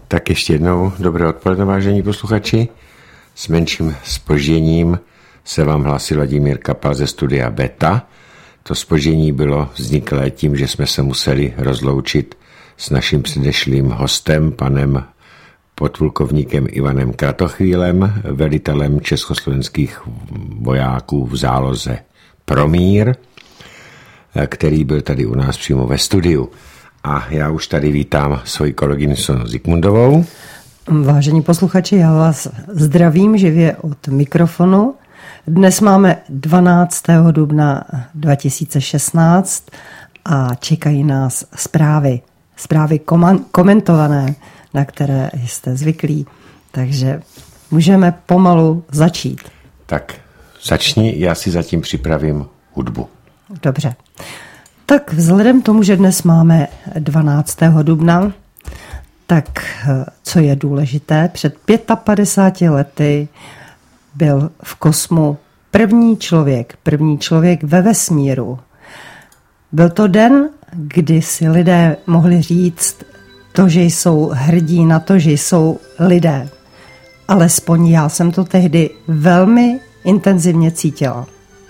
Tak ještě jednou dobré odpoledne, vážení posluchači. S menším zpožděním se vám hlásil Vladimír Kapal ze studia Beta. To zpoždění bylo vzniklé tím, že jsme se museli rozloučit s naším předešlým hostem, panem podplukovníkem Ivanem Kratochvílem, velitelem československých vojáků v záloze Promír, který byl tady u nás přímo ve studiu. A já už tady vítám svoji kolegyni Sonu Zikmundovou. Vážení posluchači, já vás zdravím živě od mikrofonu. Dnes máme 12. dubna 2016 a čekají nás zprávy komentované, na které jste zvyklí. Takže můžeme pomalu začít. Tak začni, já si zatím připravím hudbu. Dobře. Tak vzhledem tomu, že dnes máme 12. dubna, tak co je důležité, před 55 lety byl v kosmu první člověk ve vesmíru. Byl to den, kdy si lidé mohli říct to, že jsou hrdí na to, že jsou lidé. Alespoň já jsem to tehdy velmi intenzivně cítila.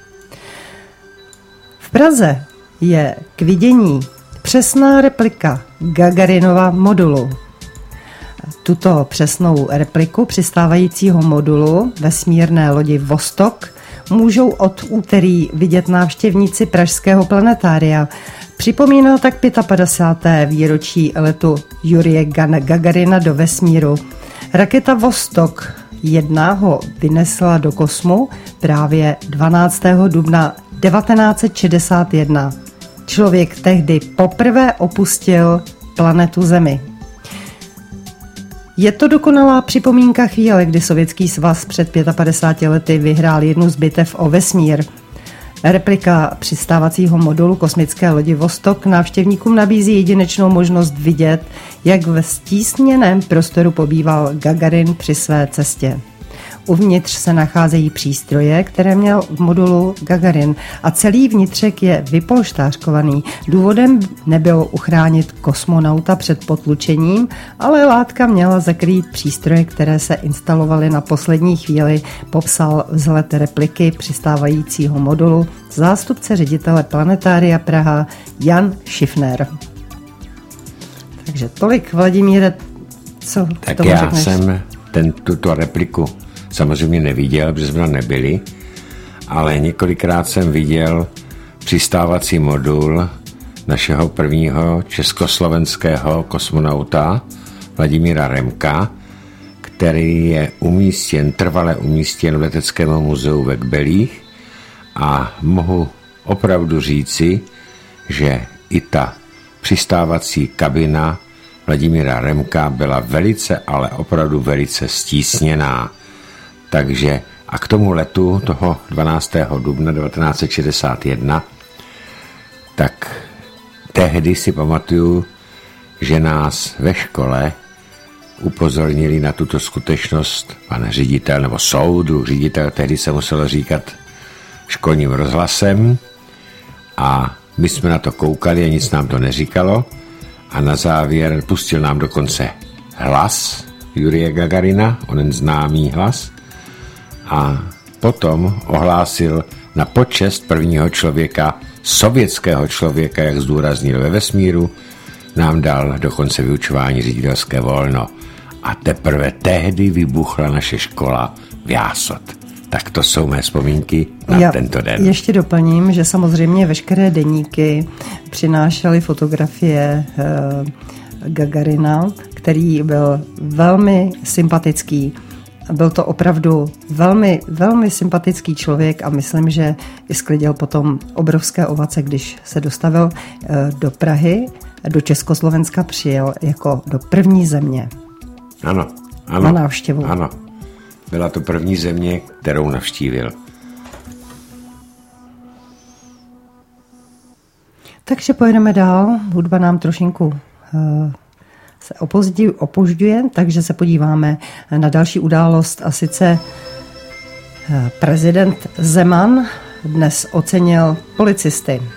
V Praze je k vidění přesná replika Gagarinova modulu. Tuto přesnou repliku přistávajícího modulu vesmírné lodi Vostok můžou od úterý vidět návštěvníci pražského planetária. Připomíná tak 55. výročí letu Jurije Gagarina do vesmíru. Raketa Vostok 1 ho vynesla do kosmu právě 12. dubna 1961. Člověk tehdy poprvé opustil planetu Zemi. Je to dokonalá připomínka chvíle, kdy Sovětský svaz před 55 lety vyhrál jednu z bitev o vesmír. Replika přistávacího modulu kosmické lodi Vostok návštěvníkům nabízí jedinečnou možnost vidět, jak ve stísněném prostoru pobýval Gagarin při své cestě. Uvnitř se nacházejí přístroje, které měl v modulu Gagarin a celý vnitřek je vypolštářkovaný. Důvodem nebylo uchránit kosmonauta před potlučením, ale látka měla zakrýt přístroje, které se instalovaly na poslední chvíli, popsal vzhled repliky přistávajícího modulu zástupce ředitele Planetária Praha Jan Schiffner. Takže tolik, Vladimíre, co tak tomu já řekneš? Jsem tuto repliku samozřejmě neviděl, protože jsme tam nebyli, ale několikrát jsem viděl přistávací modul našeho prvního československého kosmonauta Vladimíra Remka, který je trvale umístěn v Leteckém muzeu ve Kbelích a mohu opravdu říci, že i ta přistávací kabina Vladimíra Remka byla velice, ale opravdu velice stísněná. Takže a k tomu letu toho 12. dubna 1961, tak tehdy si pamatuju, že nás ve škole upozornili na tuto skutečnost pan ředitel, nebo ředitel, tehdy se muselo říkat školním rozhlasem, a my jsme na to koukali a nic nám to neříkalo a na závěr pustil nám dokonce hlas Jurije Gagarina, onen známý hlas, a potom ohlásil na počest prvního člověka, sovětského člověka, jak zdůraznil ve vesmíru, nám dal dokonce vyučování ředitelské volno. A teprve tehdy vybuchla naše škola v Jásot. Tak to jsou mé vzpomínky na tento den. Ještě doplním, že samozřejmě veškeré deníky přinášely fotografie Gagarina, který byl velmi sympatický. Byl to opravdu velmi, velmi sympatický člověk a myslím, že i sklidil potom obrovské ovace, když se dostavil do Prahy, do Československa přijel jako do první země. Ano. Na návštěvu. Ano. Byla to první země, kterou navštívil. Takže pojedeme dál. Hudba nám trošinku se opožďuje, takže se podíváme na další událost, a sice prezident Zeman dnes ocenil policisty.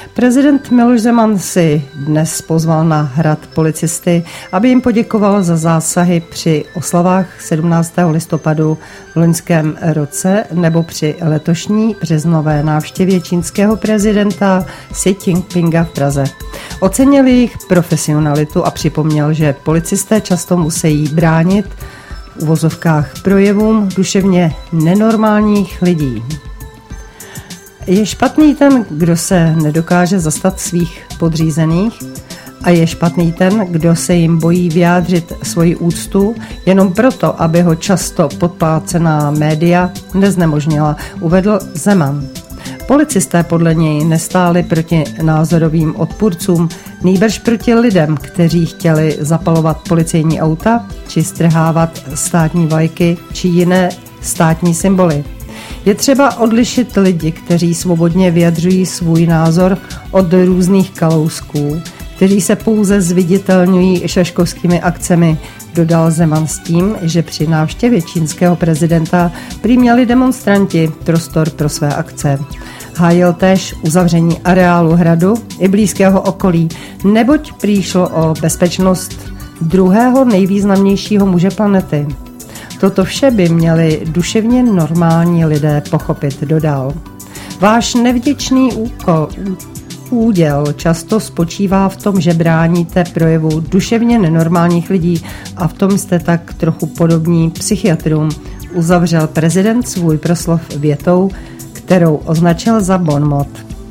Prezident Miloš Zeman si dnes pozval na Hrad policisty, aby jim poděkoval za zásahy při oslavách 17. listopadu v loňském roce nebo při letošní březnové návštěvě čínského prezidenta Xi Jinpinga v Praze. Ocenil jejich profesionalitu a připomněl, že policisté často musí bránit v uvozovkách projevům duševně nenormálních lidí. Je špatný ten, kdo se nedokáže zastat svých podřízených, a je špatný ten, kdo se jim bojí vyjádřit svoji úctu jenom proto, aby ho často podplácená média neznemožnila, uvedl Zeman. Policisté podle něj nestáli proti názorovým odpůrcům, nýbrž proti lidem, kteří chtěli zapalovat policejní auta či strhávat státní vlajky či jiné státní symboly. Je třeba odlišit lidi, kteří svobodně vyjadřují svůj názor, od různých kalousků, kteří se pouze zviditelňují šaškovskými akcemi, dodal Zeman s tím, že při návštěvě čínského prezidenta prý měli demonstranti prostor pro své akce. Hájil též uzavření areálu hradu i blízkého okolí, neboť prý šlo o bezpečnost druhého nejvýznamnějšího muže planety. Toto vše by měli duševně normální lidé pochopit, dodal. Váš nevděčný úděl často spočívá v tom, že bráníte projevu duševně nenormálních lidí a v tom jste tak trochu podobní psychiatrům, uzavřel prezident svůj proslov větou, kterou označil za bonmot.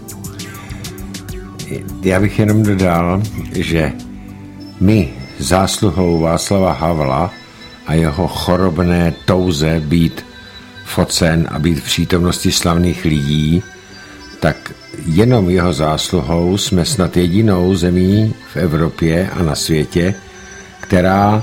Já bych jenom dodal, že my zásluhou Václava Havla a jeho chorobné touze být focen a být v přítomnosti slavných lidí, tak jenom jeho zásluhou jsme snad jedinou zemí v Evropě a na světě, která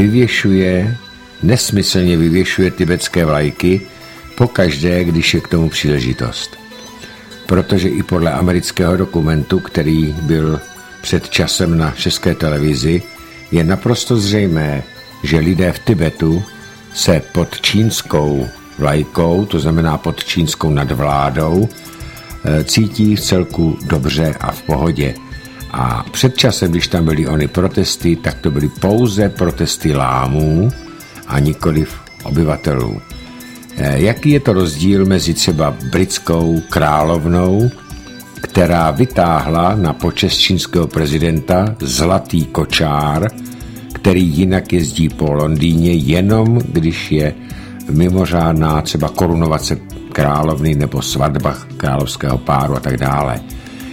nesmyslně vyvěšuje tibetské vlajky pokaždé, když je k tomu příležitost. Protože i podle amerického dokumentu, který byl před časem na české televizi, je naprosto zřejmé, že lidé v Tibetu se pod čínskou vlajkou, to znamená pod čínskou nadvládou, cítí v celku dobře a v pohodě. A před časem, když tam byly ony protesty, tak to byly pouze protesty lámů a nikoliv obyvatelů. Jaký je to rozdíl mezi třeba britskou královnou, která vytáhla na počest čínského prezidenta zlatý kočár, který jinak jezdí po Londýně jenom, když je mimořádná třeba korunovace královny nebo svatba královského páru a tak dále.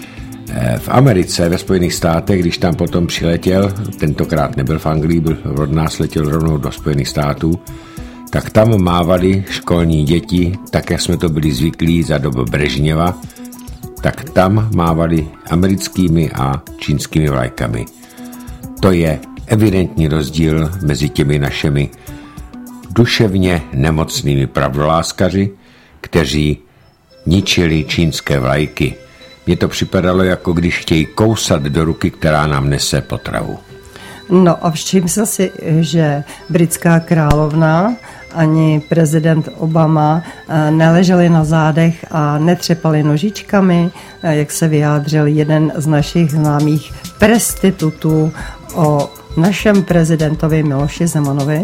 V Americe, ve Spojených státech, když tam potom přiletěl, tentokrát nebyl v Anglii, od nás letěl rovnou do Spojených států, tak tam mávali školní děti, tak jak jsme to byli zvyklí za dobu Brežněva, tak tam mávali americkými a čínskými vlajkami. To je evidentní rozdíl mezi těmi našimi duševně nemocnými pravdoláskaři, kteří ničili čínské vlajky. Mně to připadalo, jako když chtějí kousat do ruky, která nám nese potravu. No a všiml jsem si, že britská královna ani prezident Obama neleželi na zádech a netřepali nožičkami, jak se vyjádřil jeden z našich známých prestitutů o našem prezidentovi Miloši Zemanovi.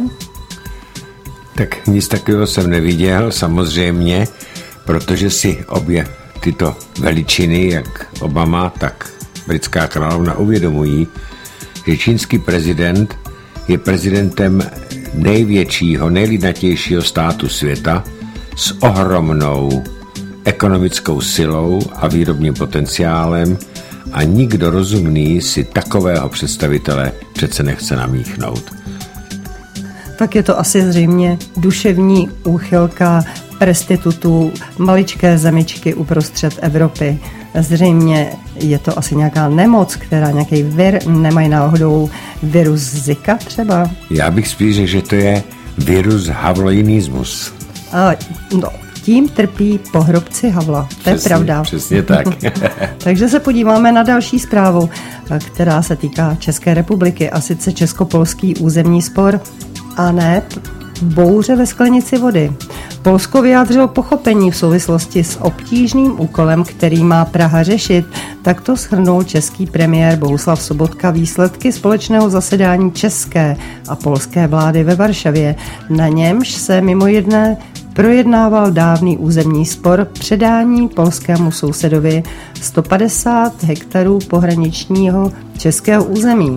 Tak nic takového jsem neviděl, samozřejmě, protože si obě tyto veličiny, jak Obama, tak britská královna, uvědomují, že čínský prezident je prezidentem největšího, nejlidnatějšího státu světa s ohromnou ekonomickou silou a výrobním potenciálem a nikdo rozumný si takového představitele přece nechce namíchnout. Tak je to asi zřejmě duševní úchylka prestitutů maličké zemičky uprostřed Evropy. Zřejmě je to asi nějaká nemoc, která nějaký vir, nemají náhodou virus Zika třeba? Já bych spíš řekl, že to je virus havloinismus. No, tím trpí pohrobci Havla, to je pravda. Přesně tak. Takže se podíváme na další zprávu, která se týká České republiky, a sice česko-polský územní spor. A ne, Bouře ve sklenici vody. Polsko vyjádřilo pochopení v souvislosti s obtížným úkolem, který má Praha řešit. Takto shrnul český premiér Bohuslav Sobotka výsledky společného zasedání české a polské vlády ve Varšavě. Na němž se mimo jiné projednával dávný územní spor předání polskému sousedovi 150 hektarů pohraničního českého území.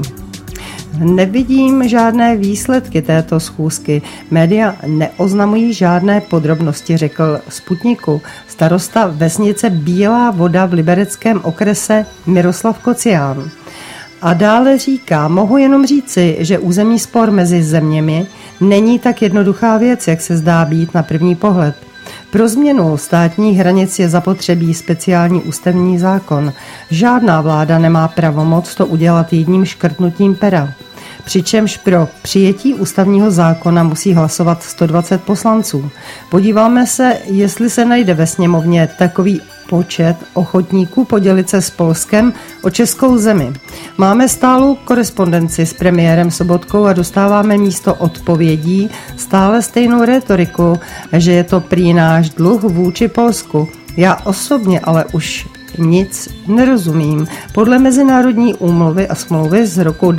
Nevidím žádné výsledky této schůzky. Média neoznamují žádné podrobnosti, řekl Sputniku starosta vesnice Bílá Voda v libereckém okrese Miroslav Kocián. A dále říká, mohu jenom říci, že územní spor mezi zeměmi není tak jednoduchá věc, jak se zdá být na první pohled. Pro změnu státních hranic je zapotřebí speciální ústavní zákon. Žádná vláda nemá pravomoc to udělat jedním škrtnutím pera. Přičemž pro přijetí ústavního zákona musí hlasovat 120 poslanců. Podíváme se, jestli se najde ve sněmovně takový počet ochotníků podělit se s Polskem o českou zemi. Máme stálou korespondenci s premiérem Sobotkou a dostáváme místo odpovědí stále stejnou rétoriku, že je to prý náš dluh vůči Polsku. Já osobně ale už nic nerozumím. Podle Mezinárodní úmluvy a smlouvy z roku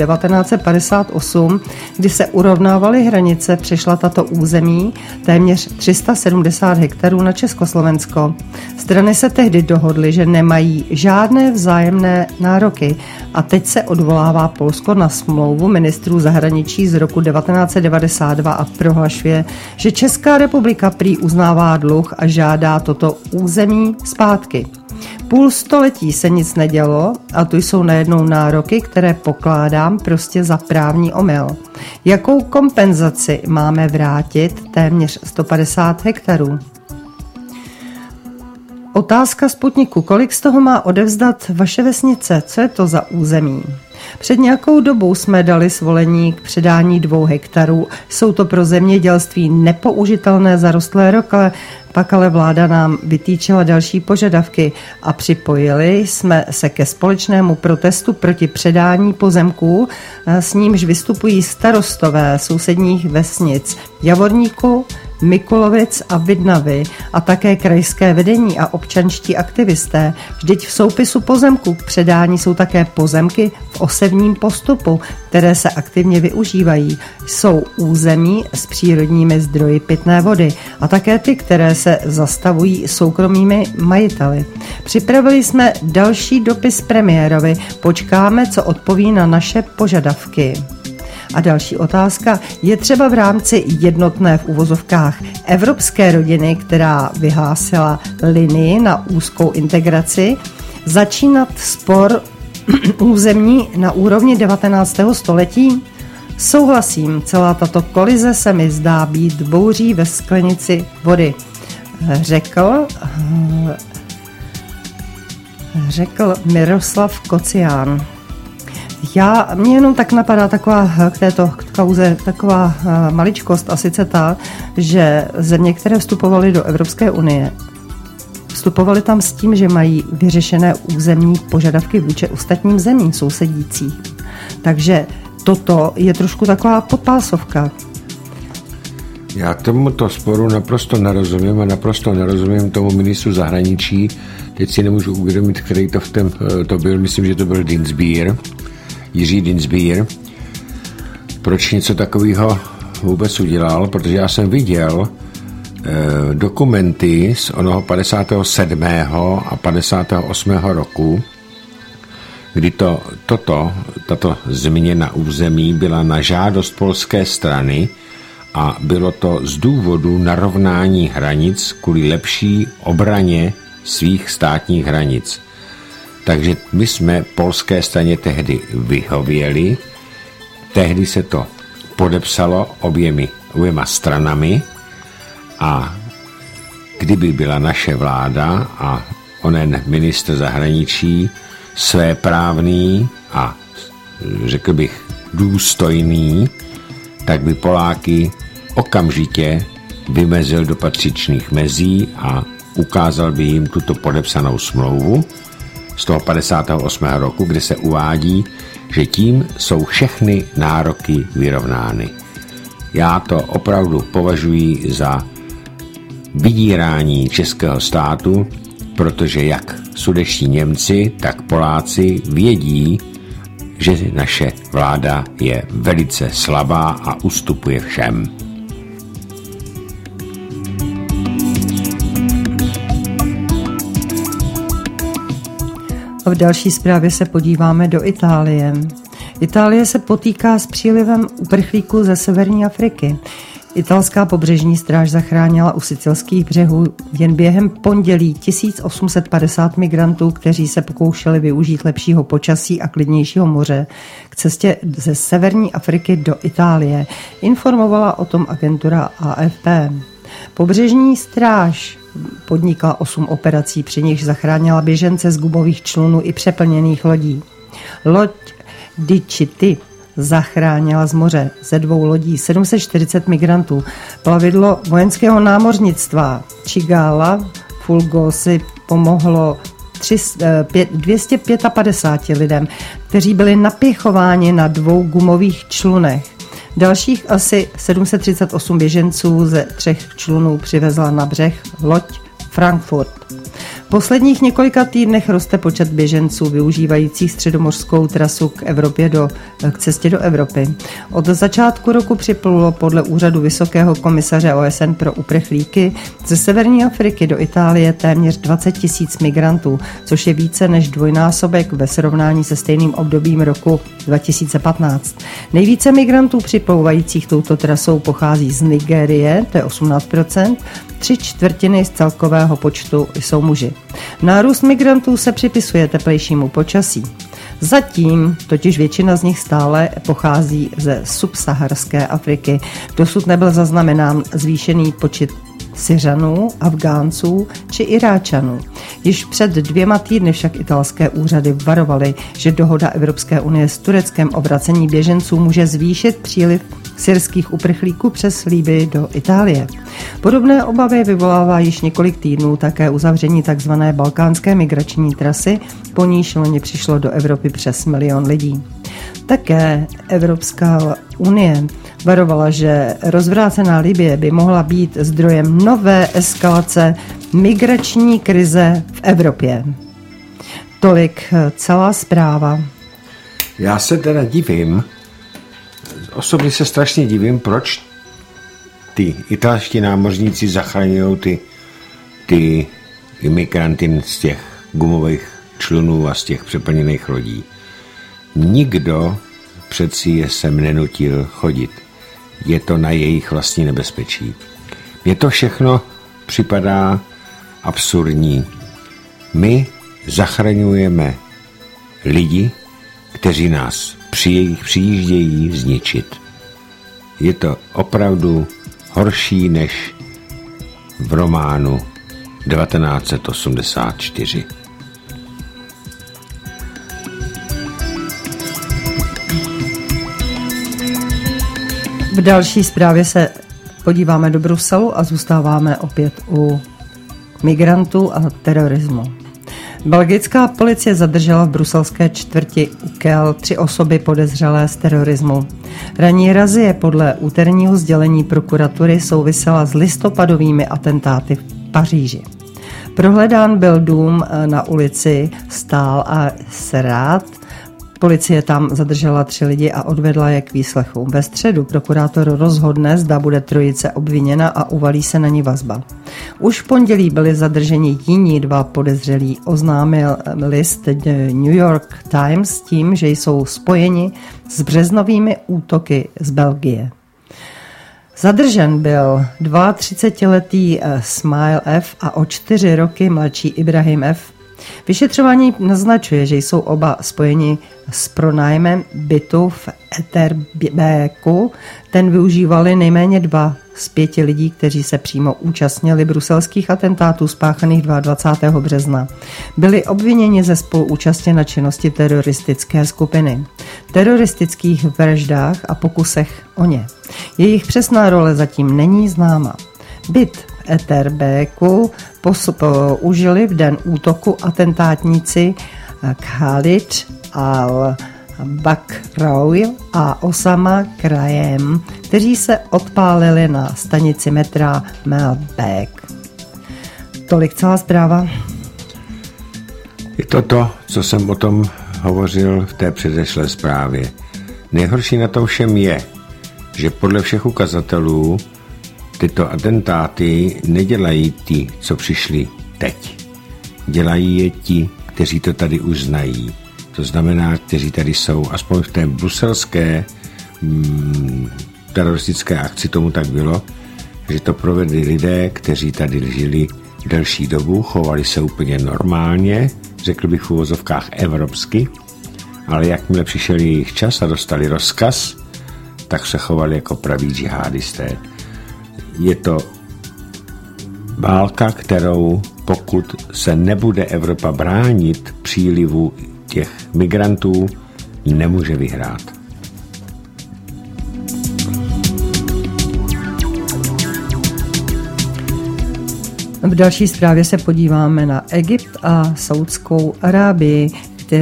1958, kdy se urovnávaly hranice, přešla tato území téměř 370 hektarů na Československo. Strany se tehdy dohodly, že nemají žádné vzájemné nároky a teď se odvolává Polsko na smlouvu ministrů zahraničí z roku 1992 a prohlašuje, že Česká republika prý uznává dluh a žádá toto území zpátky. Půl století se nic nedělo a tu jsou najednou nároky, které pokládám prostě za právní omyl. Jakou kompenzaci máme vrátit téměř 150 hektarů? Otázka Sputniku, kolik z toho má odevzdat vaše vesnice? Co je to za území? Před nějakou dobou jsme dali svolení k předání 2 hektarů. Jsou to pro zemědělství nepoužitelné zarostlé rokle, pak ale vláda nám vytýčila další požadavky a připojili jsme se ke společnému protestu proti předání pozemků, s nímž vystupují starostové sousedních vesnic Javorníku, Mikulovic a Vidnavy a také krajské vedení a občanští aktivisté. Vždyť v soupisu pozemků k předání jsou také pozemky v osevním postupu, které se aktivně využívají. Jsou území s přírodními zdroji pitné vody a také ty, které se zastavují soukromými majiteli. Připravili jsme další dopis premiérovi, počkáme, co odpoví na naše požadavky. A další otázka, je třeba v rámci jednotné v uvozovkách evropské rodiny, která vyhlásila linii na úzkou integraci, začínat spor územní na úrovni 19. století? Souhlasím, celá tato kolize se mi zdá být bouří ve sklenici vody, řekl Miroslav Kocián. Mně jenom tak napadá k této kauze taková maličkost, a sice ta, že země, které vstupovaly do Evropské unie, vstupovaly tam s tím, že mají vyřešené územní požadavky vůči ostatním zemím sousedících. Takže toto je trošku taková podpásovka. Já tomuto sporu naprosto nerozumím a naprosto nerozumím tomu ministru zahraničí. Teď si nemůžu uvědomit, který to byl, myslím, že to byl Jiří Dienstbier. Proč něco takového vůbec udělal? Protože já jsem viděl dokumenty z onoho 57. a 58. roku, kdy tato změna území byla na žádost polské strany a bylo to z důvodu narovnání hranic kvůli lepší obraně svých státních hranic. Takže my jsme polské straně tehdy vyhověli, tehdy se to podepsalo oběma stranami a kdyby byla naše vláda a onen ministr zahraničí svéprávný a řekl bych důstojný, tak by Poláky okamžitě vymezil do patřičných mezí a ukázal by jim tuto podepsanou smlouvu z toho 58. roku, kde se uvádí, že tím jsou všechny nároky vyrovnány. Já to opravdu považuji za vydírání českého státu, protože jak sudetští Němci, tak Poláci vědí, že naše vláda je velice slabá a ustupuje všem. V další zprávě se podíváme do Itálie. Itálie se potýká s přílivem uprchlíků ze severní Afriky. Italská pobřežní stráž zachránila u sicilských břehů jen během pondělí 1850 migrantů, kteří se pokoušeli využít lepšího počasí a klidnějšího moře k cestě ze severní Afriky do Itálie, informovala o tom agentura AFP. Pobřežní stráž podnikla 8 operací, při nichž zachránila běžence z gumových člunů i přeplněných lodí. Loď Dicity zachránila z moře ze 2 lodí 740 migrantů. Plavidlo vojenského námořnictva Cigala Fulgosi pomohlo 255 lidem, kteří byli napěchováni na 2 gumových člunech. Dalších asi 738 běženců ze 3 člunů přivezla na břeh loď Frankfurt. V posledních několika týdnech roste počet běženců využívajících středomořskou trasu k cestě do Evropy. Od začátku roku připlulo podle úřadu Vysokého komisaře OSN pro uprchlíky ze severní Afriky do Itálie téměř 20 000 migrantů, což je více než dvojnásobek ve srovnání se stejným obdobím roku 2015. Nejvíce migrantů připlouvajících touto trasou pochází z Nigérie, to je 18%, 3/4 z celkového počtu jsou muži. Nárůst migrantů se připisuje teplejšímu počasí. Zatím totiž většina z nich stále pochází ze subsaharské Afriky. Dosud nebyl zaznamenán zvýšený počet Syřanů, Afgánců či Iráčanů. Již před 2 týdny však italské úřady varovaly, že dohoda Evropské unie s Tureckem o vracení běženců může zvýšit příliv syrských uprchlíků přes Libyi do Itálie. Podobné obavy vyvolává již několik týdnů také uzavření tzv. Balkánské migrační trasy, po níž loni přišlo do Evropy přes 1 milion lidí. Také Evropská unie varovala, že rozvrácená Libye by mohla být zdrojem nové eskalace migrační krize v Evropě. Tolik celá zpráva. Já se teda divím, osobně se strašně divím, proč ty italští námořníci zachraňují ty imigranty z těch gumových člunů a z těch přeplněných lodí. Nikdo přeci je sem nenutil chodit. Je to na jejich vlastní nebezpečí. Mně to všechno připadá absurdní. My zachraňujeme lidi, kteří nás přijíždějí zničit. Je to opravdu horší než v románu 1984. V další zprávě se podíváme do Bruselu a zůstáváme opět u migrantů a terorismu. Belgická policie zadržela v bruselské čtvrti Ucel 3 osoby podezřelé z terorismu. Ranní razie podle úterního sdělení prokuratury souvisela s listopadovými atentáty v Paříži. Prohledán byl dům na ulici Stál a Serát. Policie tam zadržela 3 lidi a odvedla je k výslechu. Ve středu prokurátor rozhodne, zda bude trojice obviněna a uvalí se na ní vazba. Už v pondělí byli zadrženi jiní 2 podezřelí, oznámil list The New York Times s tím, že jsou spojeni s březnovými útoky z Belgie. Zadržen byl 32letý Smile F a o 4 roky mladší Ibrahim F. Vyšetřování naznačuje, že jsou oba spojeni s pronájmem bytu v Etterbeeku. Ten využívali nejméně 2 z 5 lidí, kteří se přímo účastnili bruselských atentátů spáchaných 22. března. Byli obviněni ze spoluúčasti na činnosti teroristické skupiny, teroristických vraždách a pokusech o ně. Jejich přesná role zatím není známa. Byt v Etterbeeku použili v den útoku atentátníci Khalid al Bakrou a Osama Krajem, kteří se odpálili na stanici metra Melbek. Tolik celá zpráva. Je to, co jsem o tom hovořil v té předešlé zprávě. Nejhorší na tom všem je, že podle všech ukazatelů tyto atentáty nedělají ti, co přišli teď. Dělají je ti, kteří to tady už znají. To znamená, kteří tady jsou, aspoň v té bruselské teroristické akci tomu tak bylo, že to provedli lidé, kteří tady žili delší dobu, chovali se úplně normálně, řekl bych v uvozovkách evropsky, ale jakmile přišel jejich čas a dostali rozkaz, tak se chovali jako praví džihadisté. Je to válka, kterou pokud se nebude Evropa bránit přílivu těch migrantů, nemůže vyhrát. V další zprávě se podíváme na Egypt a Saudskou Arábii,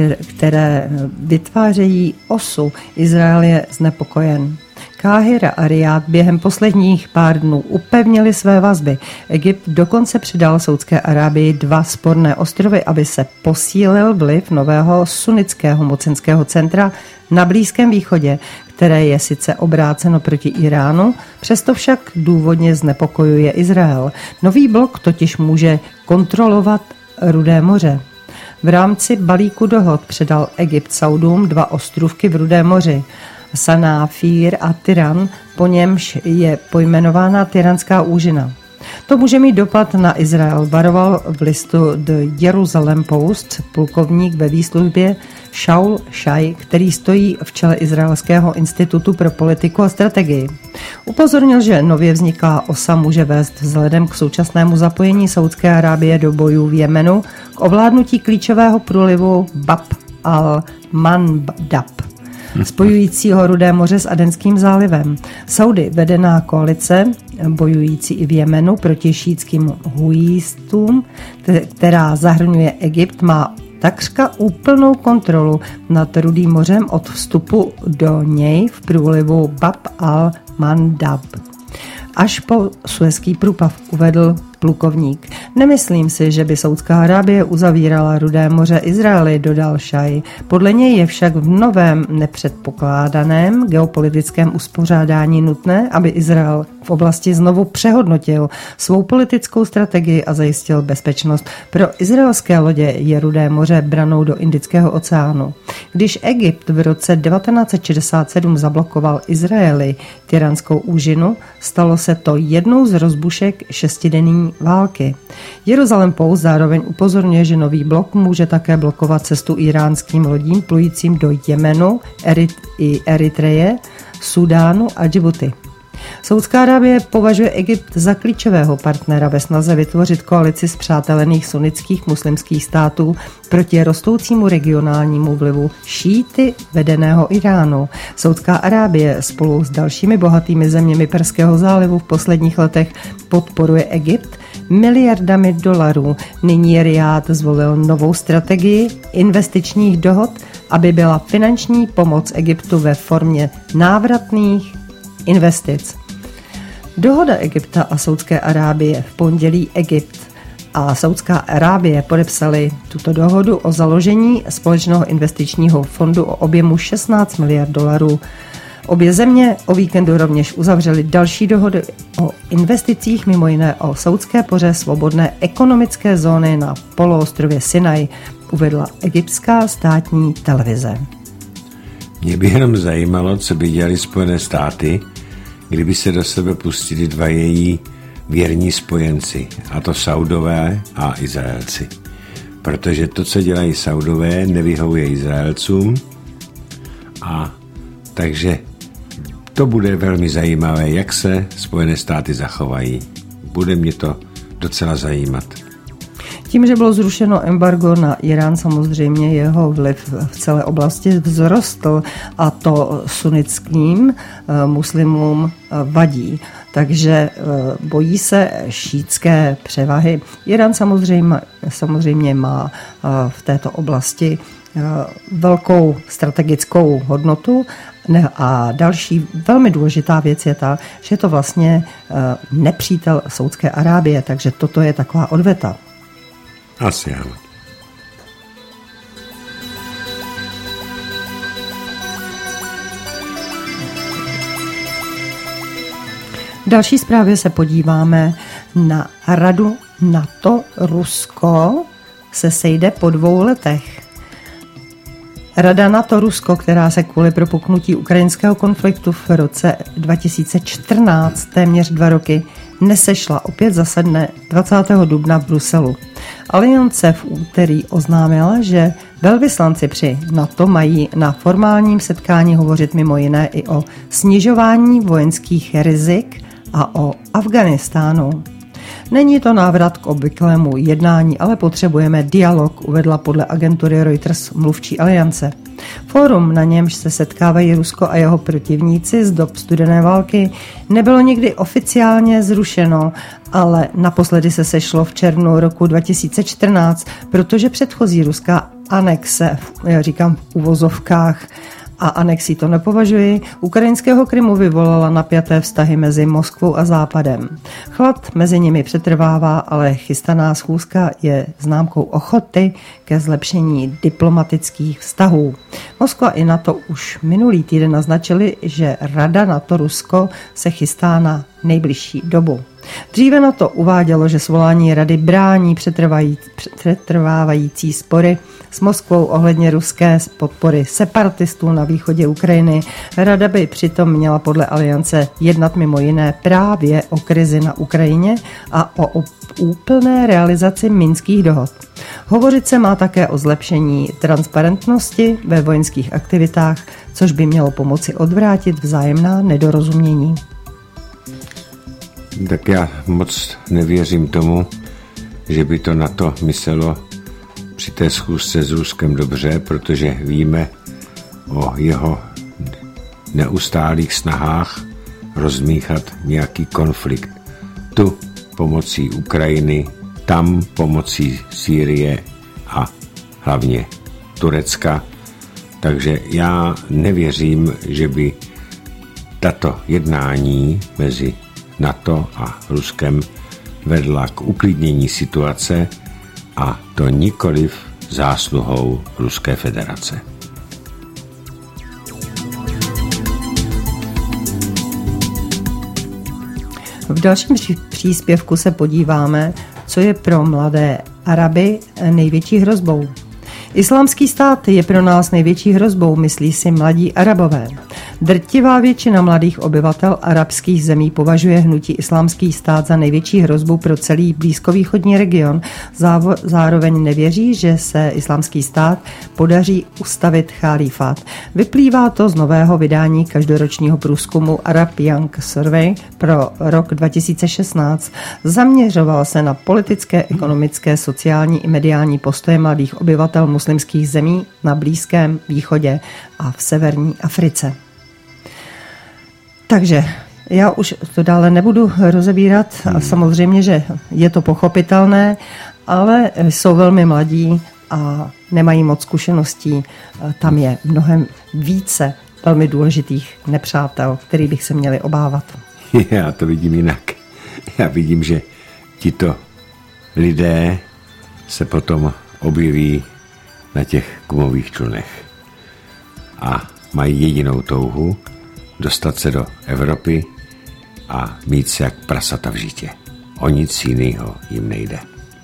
které vytvářejí osu. Izrael je znepokojen. Káhira a Rijád během posledních pár dnů upevnili své vazby. Egypt dokonce přidal Saudské Arábii 2 sporné ostrovy, aby se posílil vliv nového sunnického mocenského centra na Blízkém východě, které je sice obráceno proti Iránu, přesto však důvodně znepokojuje Izrael. Nový blok totiž může kontrolovat Rudé moře. V rámci balíku dohod předal Egypt Saudům 2 ostrůvky v Rudém moři. Sanáfír a Tyran, po němž je pojmenována Tyranská úžina. To může mít dopad na Izrael, varoval v listu The Jerusalem Post plukovník ve výslužbě Shaul Shai, který stojí v čele Izraelského institutu pro politiku a strategii. Upozornil, že nově vzniklá osa může vést vzhledem k současnému zapojení Saudské Arábie do bojů v Jemenu k ovládnutí klíčového průlivu Bab al-Mandab, spojujícího Rudé moře s Adenským zálivem. Saudy vedená koalice, bojující i v Jemenu proti šítským huístům, která zahrnuje Egypt, má takřka úplnou kontrolu nad Rudým mořem od vstupu do něj v průlivu Bab al-Mandab až po Suezský průplav, uvedl plukovník. Nemyslím si, že by Saudská Arábie uzavírala Rudé moře Izraeli, dodal Šaj. Podle něj je však v novém nepředpokládaném geopolitickém uspořádání nutné, aby Izrael v oblasti znovu přehodnotil svou politickou strategii a zajistil bezpečnost. Pro izraelské lodě je Rudé moře branou do Indického oceánu. Když Egypt v roce 1967 zablokoval Izraeli Tyranskou úžinu, stalo se to jednou z rozbušek šestidenní války. Jeruzalém Post zároveň upozorňuje, že nový blok může také blokovat cestu iránským lodím plujícím do Jemenu, Eritreje, Súdánu a Džibuti. Saudská Arábie považuje Egypt za klíčového partnera ve snaze vytvořit koalici spřátelených sunnických muslimských států proti rostoucímu regionálnímu vlivu šíty vedeného Iránu. Saudská Arábie spolu s dalšími bohatými zeměmi Perského zálivu v posledních letech podporuje Egypt miliardami dolarů. Nyní Rijád zvolil novou strategii investičních dohod, aby byla finanční pomoc Egyptu ve formě návratných investic. Dohoda Egypta a Saudské Arábie v pondělí Egypt a Saudská Arábie podepsali tuto dohodu o založení společného investičního fondu o objemu 16 miliard dolarů. Obě země o víkendu rovněž uzavřely další dohody o investicích, mimo jiné o Saudské poře svobodné ekonomické zóny na poloostrově Sinaj, uvedla egyptská státní televize. Mě by jenom zajímalo, co by dělali Spojené státy, kdyby se do sebe pustili 2 její věrní spojenci, a to Saudové a Izraelci. Protože to, co dělají Saudové, nevyhovuje Izraelcům, a takže to bude velmi zajímavé, jak se Spojené státy zachovají. Bude mě to docela zajímat. Tím, že bylo zrušeno embargo na Irán, samozřejmě jeho vliv v celé oblasti vzrostl a to sunnickým muslimům vadí. Takže bojí se šítské převahy. Irán samozřejmě má v této oblasti velkou strategickou hodnotu a další velmi důležitá věc je ta, že je to vlastně nepřítel Saúdské Arábie, takže toto je taková odveta. Asi ano. V další zprávě se podíváme na Radu NATO-Rusko se sejde po 2 letech. Rada NATO-Rusko, která se kvůli propuknutí ukrajinského konfliktu v roce 2014, téměř 2 roky, nesešla, opět zasedne 20. dubna v Bruselu. Aliance v úterý oznámila, že velvyslanci při NATO mají na formálním setkání hovořit mimo jiné i o snižování vojenských rizik a o Afghánistánu. Není to návrat k obvyklému jednání, ale potřebujeme dialog, uvedla podle agentury Reuters mluvčí aliance. Fórum, na němž se setkávají Rusko a jeho protivníci z dob studené války, nebylo nikdy oficiálně zrušeno, ale naposledy se sešlo v červnu roku 2014, protože předchozí ruská anexe, já říkám v uvozovkách, a anexí to nepovažuji, ukrajinského Krymu vyvolala napjaté vztahy mezi Moskvou a Západem. Chlad mezi nimi přetrvává, ale chystaná schůzka je známkou ochoty ke zlepšení diplomatických vztahů. Moskva i NATO už minulý týden naznačili, že Rada NATO-Rusko se chystá na nejbližší dobu. Dříve na to uvádělo, že svolání rady brání přetrvávající spory s Moskvou ohledně ruské podpory separatistů na východě Ukrajiny. Rada by přitom měla podle aliance jednat mimo jiné právě o krizi na Ukrajině a o úplné realizaci minských dohod. Hovořit se má také o zlepšení transparentnosti ve vojenských aktivitách, což by mělo pomoci odvrátit vzájemná nedorozumění. Tak já moc nevěřím tomu, že by to NATO myslelo při té schůzce s Ruskem dobře, protože víme o jeho neustálých snahách rozmíchat nějaký konflikt. Tu pomocí Ukrajiny, tam pomocí Sýrie a hlavně Turecka. Takže já nevěřím, že by tato jednání mezi NATO a Ruskem vedla k uklidnění situace a to nikoliv zásluhou Ruské federace. V dalším příspěvku se podíváme, co je pro mladé Araby největší hrozbou. Islámský stát je pro nás největší hrozbou, myslí si mladí Arabové. Drtivá většina mladých obyvatel arabských zemí považuje hnutí Islámský stát za největší hrozbu pro celý blízkovýchodní region. Zároveň nevěří, že se Islámský stát podaří ustavit chalífát. Vyplývá to z nového vydání každoročního průzkumu Arab Young Survey pro rok 2016. Zaměřoval se na politické, ekonomické, sociální i mediální postoje mladých obyvatel muslimských zemí na Blízkém východě a v severní Africe. Takže já už to dále nebudu rozebírat a samozřejmě, že je to pochopitelné, ale jsou velmi mladí a nemají moc zkušeností. Tam je mnohem více velmi důležitých nepřátel, který bych se měli obávat. Já to vidím jinak. Já vidím, že tito lidé se potom objeví na těch gumových člunech a mají jedinou touhu dostat se do Evropy a mít se jak prasata v žitě. O nic jiného jim nejde.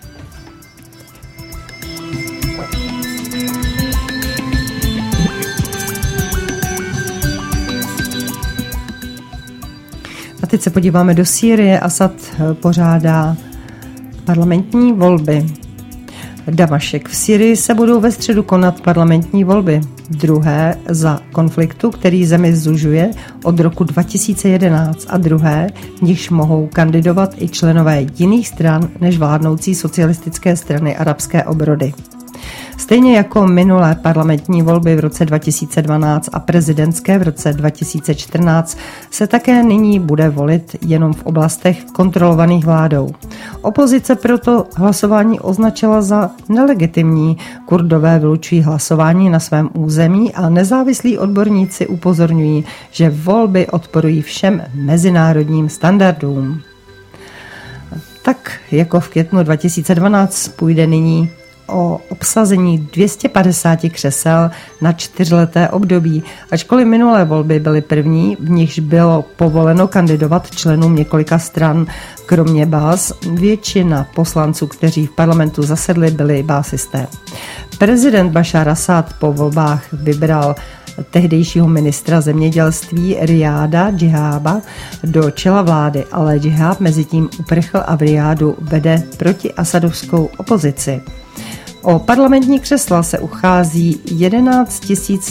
A teď se podíváme do Sýrie. Asad pořádá parlamentní volby. Damašek. V Syrii se budou ve středu konat parlamentní volby. Druhé za konfliktu, který zemi zužuje od roku 2011 a druhé, v nichž mohou kandidovat i členové jiných stran než vládnoucí socialistické strany Arabské obrody. Stejně jako minulé parlamentní volby v roce 2012 a prezidentské v roce 2014 se také nyní bude volit jenom v oblastech kontrolovaných vládou. Opozice proto hlasování označila za nelegitimní. Kurdové vylučují hlasování na svém území a nezávislí odborníci upozorňují, že volby odporují všem mezinárodním standardům. Tak jako v květnu 2012 půjde nyní o obsazení 250 křesel na 4leté období, ačkoliv minulé volby byly první, v nichž bylo povoleno kandidovat členům několika stran. Kromě Bás, většina poslanců, kteří v parlamentu zasedli, byli básisté. Prezident Bašar Asad po volbách vybral tehdejšího ministra zemědělství Riáda Džihába do čela vlády, ale Džiháb mezitím uprchl a v Riádu vede proti asadovskou opozici. O parlamentní křesla se uchází 11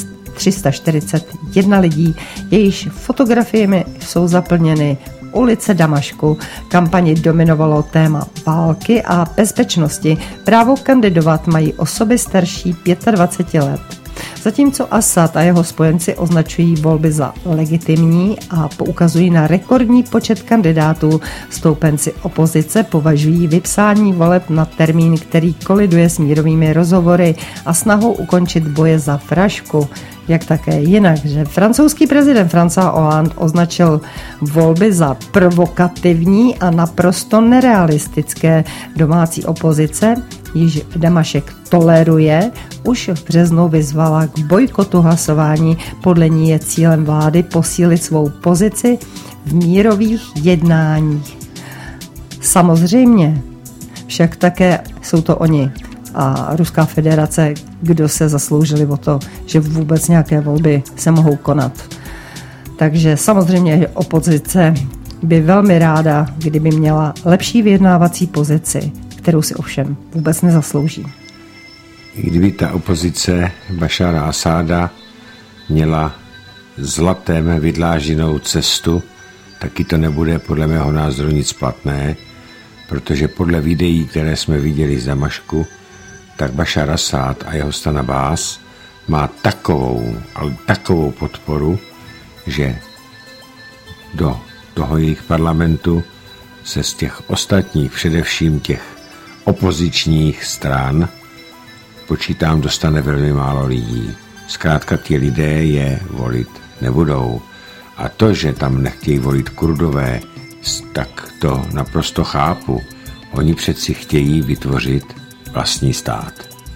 341 lidí, jejichž fotografiemi jsou zaplněny ulice Damašku. Kampani dominovalo téma války a bezpečnosti. Právo kandidovat mají osoby starší 25 let. Zatímco Asad a jeho spojenci označují volby za legitimní a poukazují na rekordní počet kandidátů, stoupenci opozice považují vypsání voleb na termín, který koliduje s mírovými rozhovory a snahou ukončit boje za frašku. Jak také jinak, že francouzský prezident François Hollande označil volby za provokativní a naprosto nerealistické. Domácí opozice, již Damašek toleruje, už v březnu vyzvala k bojkotu hlasování. Podle ní je cílem vlády posílit svou pozici v mírových jednáních. Samozřejmě, však také jsou to oni a Ruská federace, kdo se zasloužili o to, že vůbec nějaké volby se mohou konat. Takže samozřejmě opozice by velmi ráda, kdyby měla lepší vyjednávací pozici, kterou si ovšem vůbec nezaslouží. I kdyby ta opozice Bašara Asáda měla zlatem vydláženou cestu, taky to nebude podle mého názoru nic platné, protože podle videí, které jsme viděli z Damašku, tak Bašar Asad a jeho strana Bás má takovou podporu, že do toho jejich parlamentu se z těch ostatních, především těch opozičních stran, počítám, dostane velmi málo lidí. Zkrátka ti lidé je volit nebudou. A to, že tam nechtějí volit Kurdové, tak to naprosto chápu. Oni přeci chtějí vytvořit vlastní stát.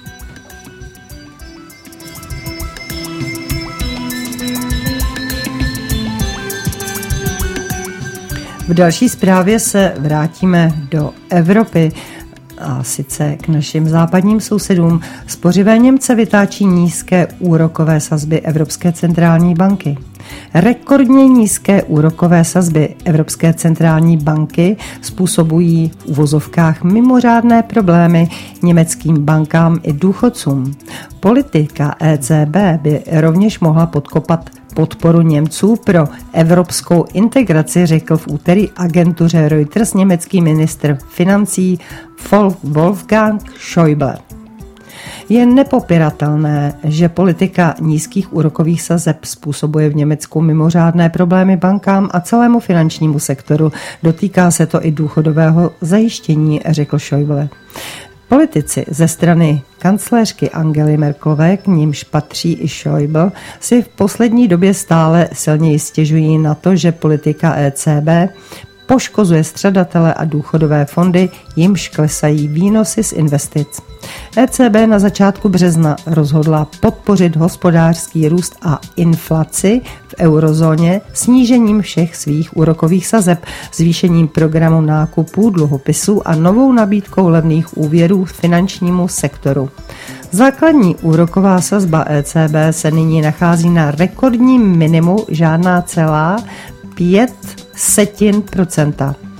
V další zprávě se vrátíme do Evropy, a sice k našim západním sousedům. Spořivé Němce vytáčí nízké úrokové sazby Evropské centrální banky. Rekordně nízké úrokové sazby Evropské centrální banky způsobují v uvozovkách mimořádné problémy německým bankám i důchodcům. Politika ECB by rovněž mohla podkopat podporu Němců pro evropskou integraci, řekl v úterý agentuře Reuters německý ministr financí Wolfgang Schäuble. Je nepopiratelné, že politika nízkých úrokových sazeb způsobuje v Německu mimořádné problémy bankám a celému finančnímu sektoru. Dotýká se to i důchodového zajištění, řekl Schäuble. Politici ze strany kancléřky Angely Merkelové, k nímž patří i Schäuble, si v poslední době stále silněji stěžují na to, že politika ECB poškozuje střadatele a důchodové fondy, jimž klesají výnosy z investic. ECB na začátku března rozhodla podpořit hospodářský růst a inflaci v eurozóně snížením všech svých úrokových sazeb, zvýšením programu nákupů dluhopisů a novou nabídkou levných úvěrů finančnímu sektoru. Základní úroková sazba ECB se nyní nachází na rekordním minimu žádná celá 0,05%.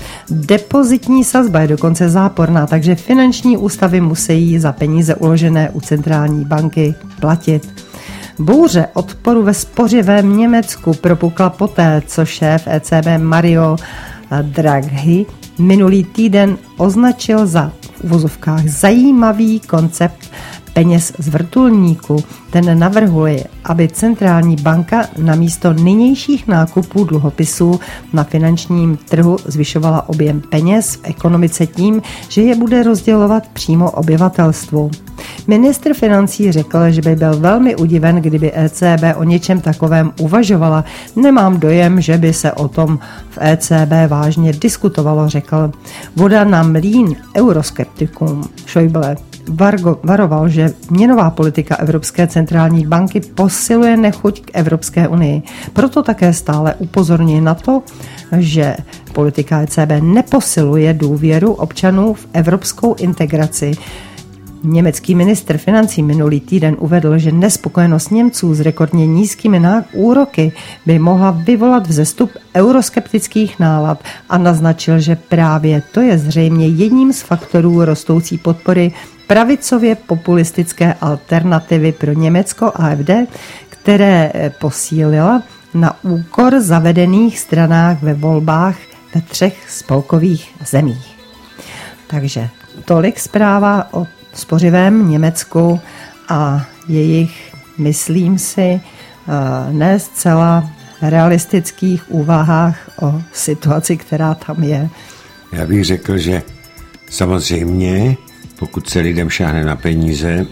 Depozitní sazba je dokonce záporná, takže finanční ústavy musí za peníze uložené u centrální banky platit. Bouře odporu ve spořivém Německu propukla poté, co šéf ECB Mario Draghi minulý týden označil za v uvozovkách zajímavý koncept peněz z vrtulníku. Ten navrhuje, aby centrální banka namísto nynějších nákupů dluhopisů na finančním trhu zvyšovala objem peněz v ekonomice tím, že je bude rozdělovat přímo obyvatelstvu. Ministr financí řekl, že by byl velmi udiven, kdyby ECB o něčem takovém uvažovala. Nemám dojem, že by se o tom v ECB vážně diskutovalo, řekl. Voda na mlýn euroskeptikům. Schäuble varoval, že měnová politika Evropské centrální banky posiluje nechuť k Evropské unii. Proto také stále upozorňuje na to, že politika ECB neposiluje důvěru občanů v evropskou integraci. Německý ministr financí minulý týden uvedl, že nespokojenost Němců s rekordně nízkými úroky by mohla vyvolat vzestup euroskeptických nálad a naznačil, že právě to je zřejmě jedním z faktorů rostoucí podpory pravicově populistické alternativy pro Německo AfD, které posílila na úkor zavedených stranách ve volbách ve 3 spolkových zemích. Takže tolik zpráva o spořivém Německu a jejich, myslím si, ne zcela realistických úvahách o situaci, která tam je. Já bych řekl, že samozřejmě, pokud se lidem šáhne na peníze,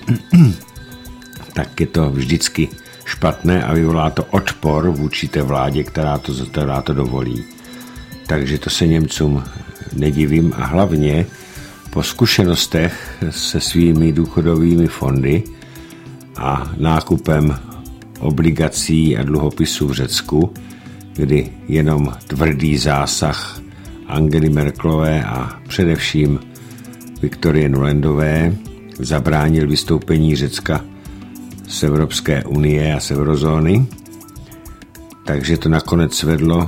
tak je to vždycky špatné a vyvolá to odpor vůči té vládě, která to dovolí. Takže to se Němcům nedivím a hlavně po zkušenostech se svými důchodovými fondy a nákupem obligací a dluhopisů v Řecku, kdy jenom tvrdý zásah Angely Merkelové a především Viktorie Nulandové zabránil vystoupení Řecka z Evropské unie a z eurozóny. Takže to nakonec vedlo,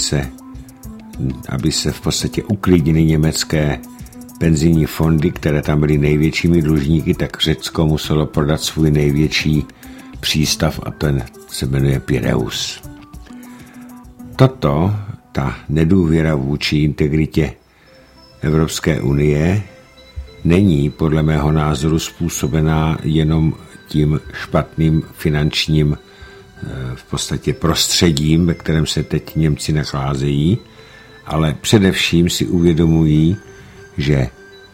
aby se v podstatě uklidnily německé penzijní fondy, které tam byly největšími dlužníky, tak Řecko muselo prodat svůj největší přístav a ten se jmenuje Pireus. Ta nedůvěra vůči integritě Evropské unie není podle mého názoru způsobená jenom tím špatným finančním v podstatě prostředím, ve kterém se teď Němci nacházejí, ale především si uvědomují, že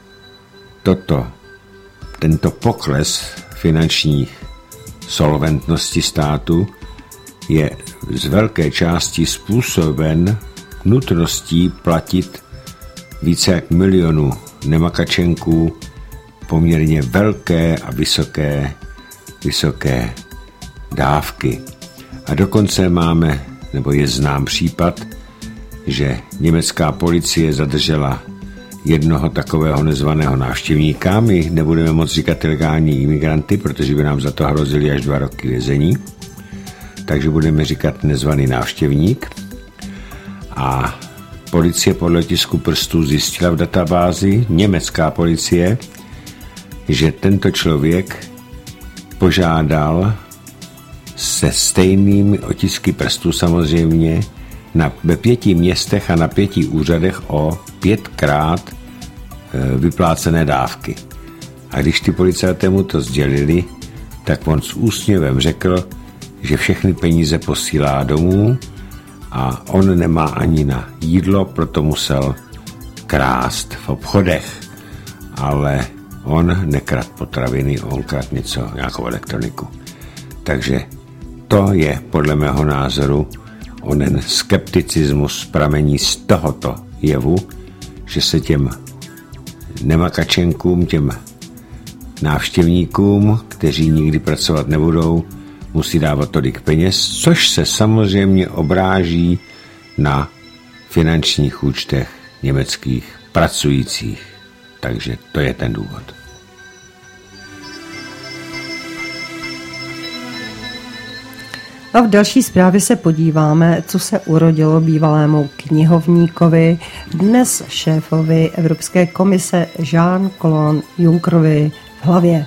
tento pokles finanční solventnosti státu je z velké části způsoben nutností platit více jak 1 milionu nemakačenků poměrně velké a vysoké dávky. A dokonce je znám případ, že německá policie zadržela jednoho takového nezvaného návštěvníka. My nebudeme moc říkat ilegální imigranty, protože by nám za to hrozili až 2 roky vězení. Takže budeme říkat nezvaný návštěvník. A policie podle otisku prstů zjistila v databázi, německá policie, že tento člověk požádal se stejnými otisky prstů samozřejmě ve 5 městech a na 5 úřadech o 5krát vyplácené dávky. A když ty policajté mu to sdělili, tak on s úsměvem řekl, že všechny peníze posílá domů a on nemá ani na jídlo, proto musel krást v obchodech. Ale on nekradl potraviny, on kradl nějakou elektroniku. Takže to je podle mého názoru onen skepticismus pramení z tohoto jevu, že se těm nemakačenkům, těm návštěvníkům, kteří nikdy pracovat nebudou, musí dávat tolik peněz, což se samozřejmě obráží na finančních účtech německých pracujících. Takže to je ten důvod. A v další zprávě se podíváme, co se urodilo bývalému knihovníkovi, dnes šéfovi Evropské komise Jean-Claude Junckerovi v hlavě.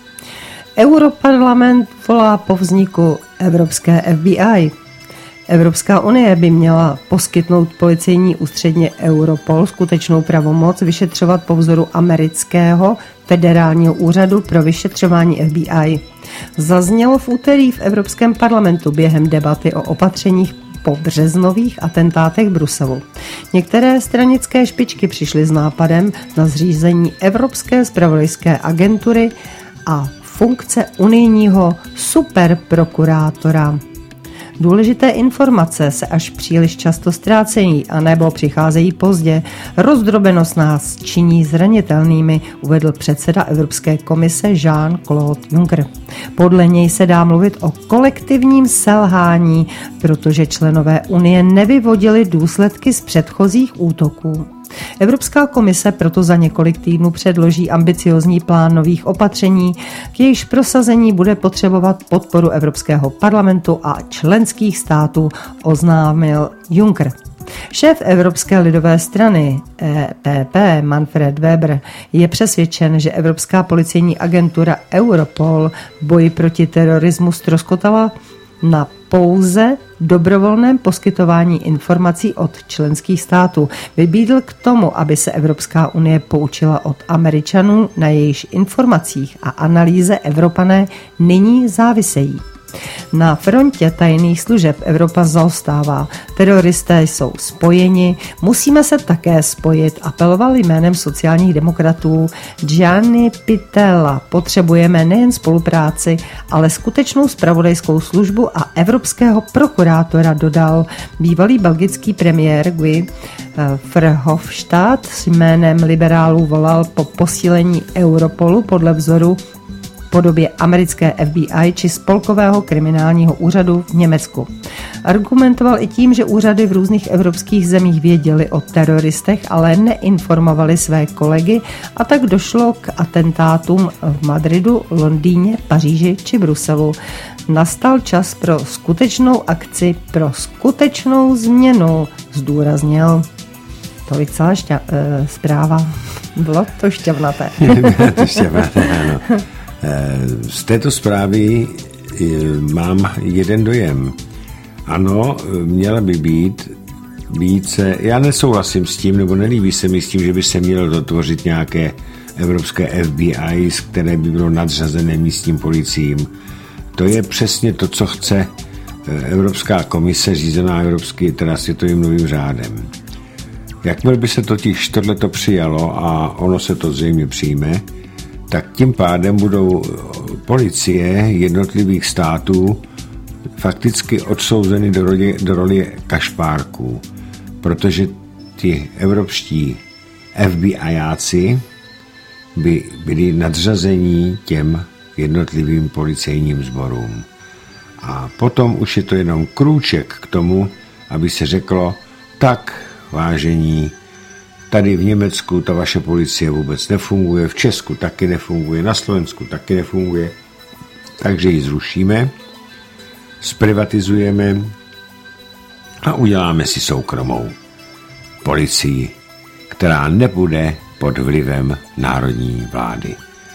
Europarlament volá po vzniku Evropské FBI. Evropská unie by měla poskytnout policejní ústředně Europol skutečnou pravomoc vyšetřovat po vzoru amerického federálního úřadu pro vyšetřování FBI. Zaznělo v úterý v Evropském parlamentu během debaty o opatřeních po březnových atentátech v Bruselu. Některé stranické špičky přišly s nápadem na zřízení Evropské zpravodajské agentury a funkce unijního superprokurátora. Důležité informace se až příliš často ztrácejí anebo přicházejí pozdě. Rozdrobenost nás činí zranitelnými, uvedl předseda Evropské komise Jean-Claude Juncker. Podle něj se dá mluvit o kolektivním selhání, protože členové Unie nevyvodili důsledky z předchozích útoků. Evropská komise proto za několik týdnů předloží ambiciózní plán nových opatření, k jejichž prosazení bude potřebovat podporu Evropského parlamentu a členských států, oznámil Juncker. Šéf Evropské lidové strany EPP Manfred Weber je přesvědčen, že Evropská policejní agentura Europol v boji proti terorismu ztroskotala na pouze dobrovolném poskytování informací od členských států. Vybídl k tomu, aby se Evropská unie poučila od Američanů, na jejichž informacích a analýze Evropané nyní závisejí. Na frontě tajných služeb Evropa zaostává. Teroristé jsou spojeni, musíme se také spojit, apeloval jménem sociálních demokratů Gianni Pittella. Potřebujeme nejen spolupráci, ale skutečnou zpravodajskou službu a evropského prokurátora, dodal bývalý belgický premiér Guy Verhofstadt. S jménem liberálů volal po posílení Europolu podle vzoru podobě americké FBI či spolkového kriminálního úřadu v Německu. Argumentoval i tím, že úřady v různých evropských zemích věděly o teroristech, ale neinformovali své kolegy a tak došlo k atentátům v Madridu, Londýně, Paříži či Bruselu. Nastal čas pro skutečnou akci, pro skutečnou změnu, zdůraznil. Tolik celá zpráva. Bylo to šťavnaté. Bylo to šťavnaté, ano. Z této zprávy mám jeden dojem. Ano, měla by být více, já nesouhlasím s tím, nebo nelíbí se mi s tím, že by se mělo dotvořit nějaké evropské FBI, které by bylo nadřazené místním policiím. To je přesně to, co chce Evropská komise řízená teda světovým novým řádem. Jakmile by se totiž tohleto přijalo, a ono se to zřejmě přijme, tak tím pádem budou policie jednotlivých států fakticky odsouzeny do roli kašpárků, protože ty evropští FBIáci by byli nadřazení těm jednotlivým policejním sborům. A potom už je to jenom krůček k tomu, aby se řeklo, tak vážení, tady v Německu ta vaše policie vůbec nefunguje, v Česku taky nefunguje, na Slovensku taky nefunguje, takže ji zrušíme, zprivatizujeme a uděláme si soukromou policii, která nebude pod vlivem národní vlády.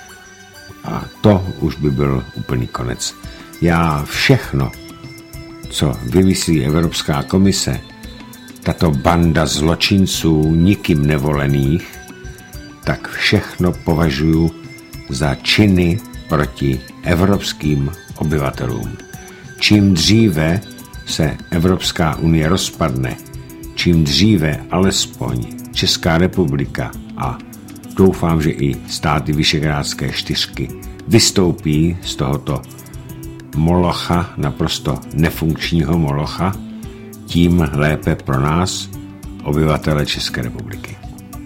A to už by byl úplný konec. Já všechno, co vymyslí Evropská komise, tato banda zločinců nikým nevolených, tak všechno považuji za činy proti evropským obyvatelům. Čím dříve se Evropská unie rozpadne, čím dříve alespoň Česká republika a doufám, že i státy Visegrádské čtyřky vystoupí z tohoto molocha, naprosto nefunkčního molocha, tím lépe pro nás, obyvatele České republiky.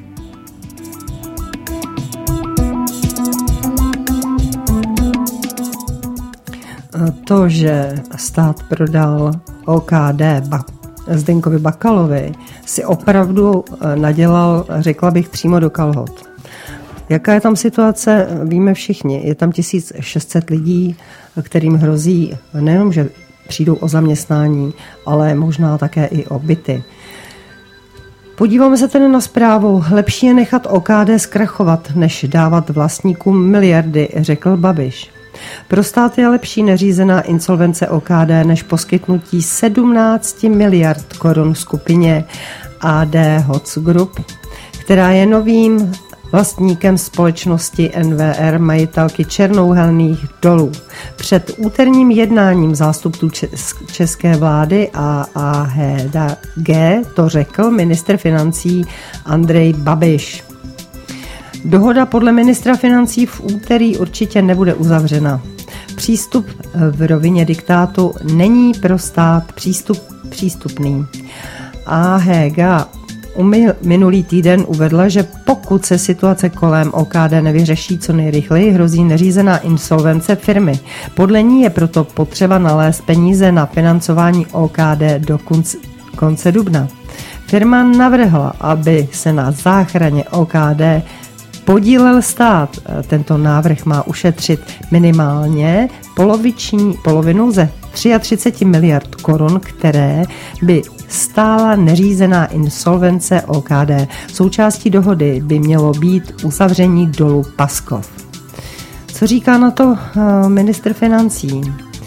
To, že stát prodal OKD Zdeňkovi Bakalovi, si opravdu nadělal, řekla bych, přímo do kalhot. Jaká je tam situace, víme všichni. Je tam 1600 lidí, kterým hrozí nejenom, že přijdou o zaměstnání, ale možná také i o byty. Podíváme se tedy na zprávu. Lepší je nechat OKD zkrachovat, než dávat vlastníkům miliardy, řekl Babiš. Pro stát je lepší neřízená insolvence OKD než poskytnutí 17 miliard korun skupině AD Hoc Group, která je novým vlastníkem společnosti NWR, majitelky černouhelných dolů. Před úterním jednáním zástupců české vlády a AHG to řekl ministr financí Andrej Babiš. Dohoda podle ministra financí v úterý určitě nebude uzavřena. Přístup v rovině diktátu není pro stát přístupný. AHG minulý týden uvedla, že pokud se situace kolem OKD nevyřeší co nejrychleji, hrozí neřízená insolvence firmy. Podle ní je proto potřeba nalézt peníze na financování OKD do konce dubna. Firma navrhla, aby se na záchraně OKD podílel stát. Tento návrh má ušetřit minimálně polovinu ze 33 miliard korun, které by stála neřízená insolvence OKD. Součástí dohody by mělo být uzavření dolu Paskov. Co říká na to ministr financí?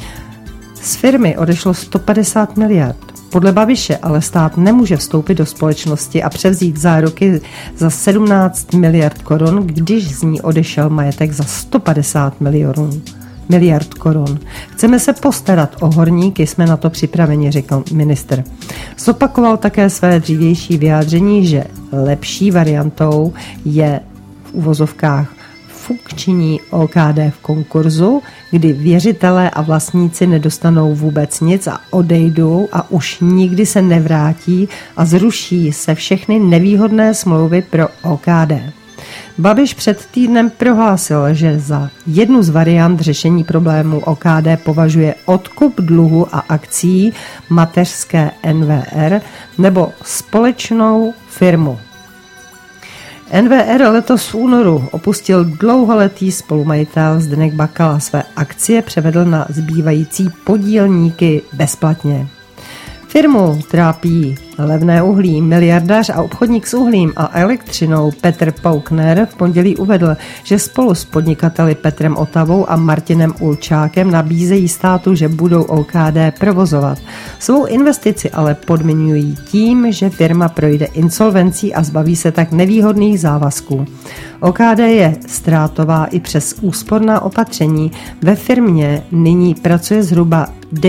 Z firmy odešlo 150 miliard. Podle Babiše ale stát nemůže vstoupit do společnosti a převzít záruky za 17 miliard korun, když z ní odešel majetek za 150 miliard korun. Chceme se postarat o horníky, jsme na to připraveni, řekl ministr. Zopakoval také své dřívější vyjádření, že lepší variantou je v uvozovkách funkční OKD v konkurzu, kdy věřitelé a vlastníci nedostanou vůbec nic a odejdou a už nikdy se nevrátí a zruší se všechny nevýhodné smlouvy pro OKD. Babiš před týdnem prohlásil, že za jednu z variant řešení problému OKD považuje odkup dluhu a akcí mateřské NWR nebo společnou firmu. NWR letos v únoru opustil dlouholetý spolumajitel Zdeněk Bakala. Své akcie převedl na zbývající podílníky bezplatně. Firmu trápí levné uhlí. Miliardář a obchodník s uhlím a elektřinou Petr Paukner v pondělí uvedl, že spolu s podnikateli Petrem Otavou a Martinem Ulčákem nabízejí státu, že budou OKD provozovat. Svou investici ale podmiňují tím, že firma projde insolvencí a zbaví se tak nevýhodných závazků. OKD je ztrátová i přes úsporná opatření. Ve firmě nyní pracuje zhruba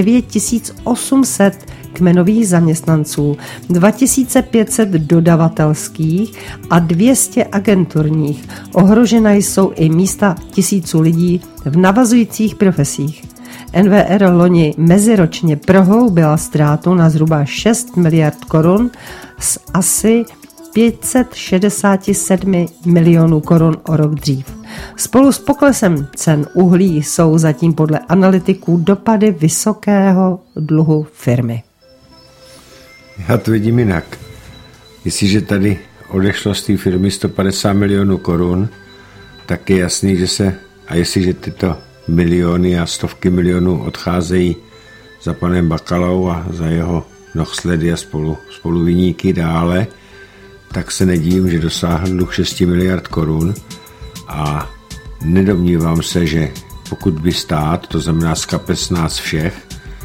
9800 kmenových zaměstnanců, 2500 dodavatelských a 200 agenturních. Ohrožena jsou i místa tisíců lidí v navazujících profesích. NWR loni meziročně prohloubila ztrátu na zhruba 6 miliard korun z asi 567 milionů korun o rok dřív. Spolu s poklesem cen uhlí jsou zatím podle analytiků dopady vysokého dluhu firmy. Já to vidím jinak. Jestliže tady odešlo z té firmy 150 milionů korun, tak je jasný, a jestliže tyto miliony a stovky milionů odcházejí za panem Bakalou a za jeho nohsledy a spoluviníky dále, tak se nedívím, že dosáhl dluh 6 miliard korun a nedomnívám se, že pokud by stát, to znamená z kapes nás všech,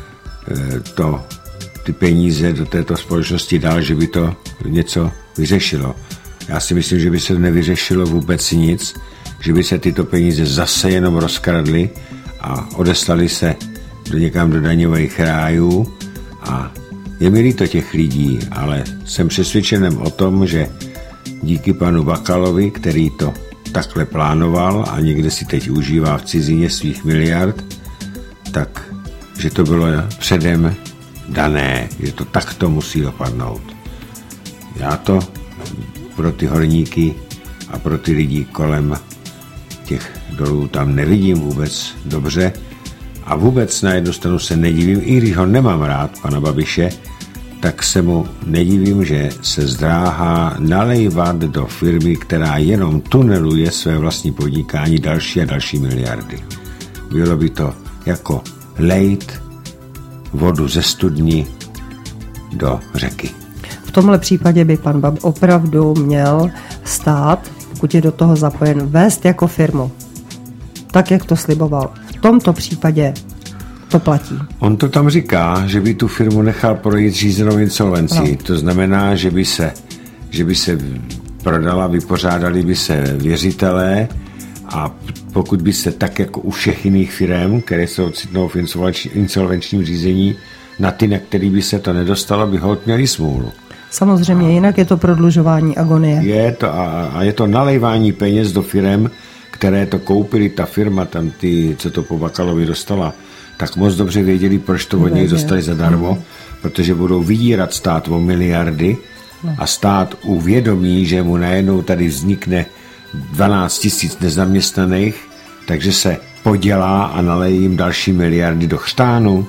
ty peníze do této společnosti dal, že by to něco vyřešilo. Já si myslím, že by se nevyřešilo vůbec nic, že by se tyto peníze zase jenom rozkradly a odeslali se někam do daňových rájů a je mi líto těch lidí, ale jsem přesvědčenem o tom, že díky panu Bakalovi, který to takhle plánoval a někde si teď užívá v cizině svých miliard, tak, že to bylo předem dané, že to takto musí dopadnout. Já to pro ty horníky a pro ty lidi kolem těch dolů tam nevidím vůbec dobře a vůbec na jednu stranu se nedivím, i když ho nemám rád, pana Babiše, tak se mu nedivím, že se zdráhá nalejvat do firmy, která jenom tuneluje své vlastní podnikání další a další miliardy. Bylo by to jako lejt vodu ze studní do řeky. V tomhle případě by pan Babiš opravdu měl stát, pokud je do toho zapojen, vést jako firmu. Tak, jak to sliboval. V tomto případě to platí. On to tam říká, že by tu firmu nechal projít řízenou insolvencí. No. To znamená, že by se prodala, vypořádali by se věřitelé a pokud by se tak jako u všech jiných firem, které se ocitnou v insolvenčním řízení, na ty, na který by se to nedostalo, by holt měli smůlu. Samozřejmě, jinak je to prodlužování agonie. Je to nalejvání peněz do firem, které to koupili, ta firma, tam ty, co to po Bakalovi dostala, tak moc dobře věděli, proč to od něj dostali zadarmo, protože budou vydírat stát o miliardy a stát uvědomí, že mu najednou tady vznikne 12 000 nezaměstnaných, takže se podělá a naleje jim další miliardy do chřtánu.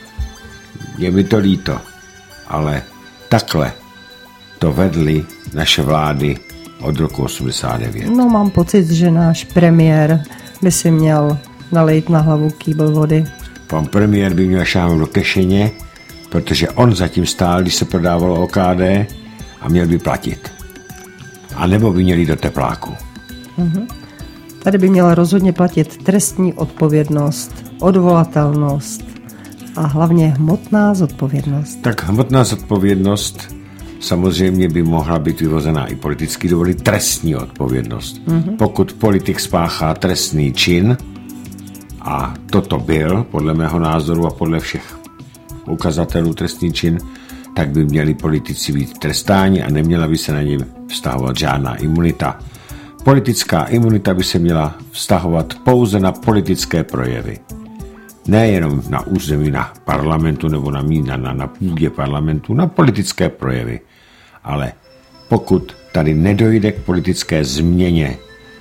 Je mi to líto, ale takhle to vedly naše vlády od roku 89. No, mám pocit, že náš premiér by si měl nalejt na hlavu kýbl vody. Pan premiér by měl šáhnout do kešeně, protože on zatím stál, když se prodávalo OKD a měl by platit. A nebo by měli do tepláku. Tady by měla rozhodně platit trestní odpovědnost, odvolatelnost a hlavně hmotná zodpovědnost. Tak hmotná zodpovědnost samozřejmě by mohla být vyvozená i politicky, dovolit trestní odpovědnost. Pokud politik spáchá trestný čin, a toto byl, podle mého názoru a podle všech ukazatelů trestný čin, tak by měli politici být trestáni a neměla by se na ně vztahovat žádná imunita. Politická imunita by se měla vztahovat pouze na politické projevy. Nejenom na území na parlamentu nebo na půdě parlamentu, na politické projevy. Ale pokud tady nedojde k politické změně,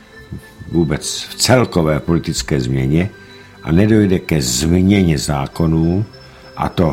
vůbec v celkové politické změně, a nedojde ke změně zákonů, a to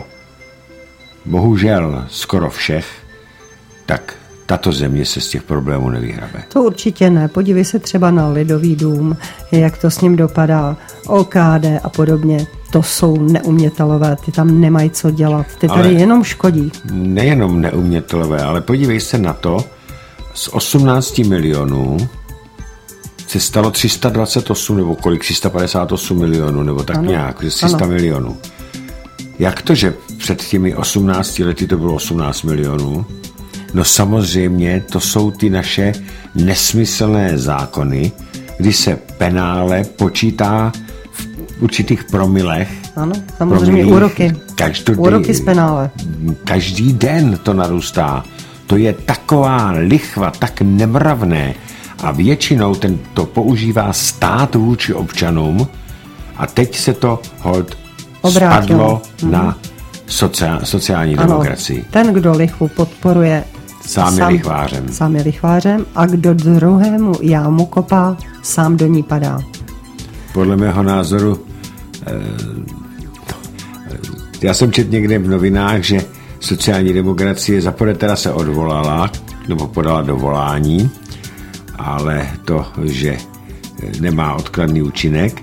bohužel skoro všech, tak tato země se z těch problémů nevyhrabe. To určitě ne. Podívej se třeba na Lidový dům, jak to s ním dopadá, OKD a podobně. To jsou neumětelové, ty tam nemají co dělat, ty tady jenom škodí. Nejenom neumětelové, ale podívej se na to, z 18 milionů se stalo 328 nebo kolik, 358 milionů, nebo tak nějak, 300 milionů. Jak to, že před těmi 18 lety to bylo 18 milionů? No samozřejmě, to jsou ty naše nesmyslné zákony, kdy se penále počítá v určitých promilech. Ano, samozřejmě úroky. Úroky z penále. Každý den to narůstá. To je taková lichva, tak nemravné. A většinou to používá stát vůči občanům a teď se to holt spadlo na sociální demokracii. Ten, kdo lichvu podporuje, sám je lichvářem a kdo druhému jámu kopá, sám do ní padá. Podle mého názoru, já jsem četl někde v novinách, že sociální demokracie zaprvé teda se odvolala, nebo podala dovolání, ale to, že nemá odkladný účinek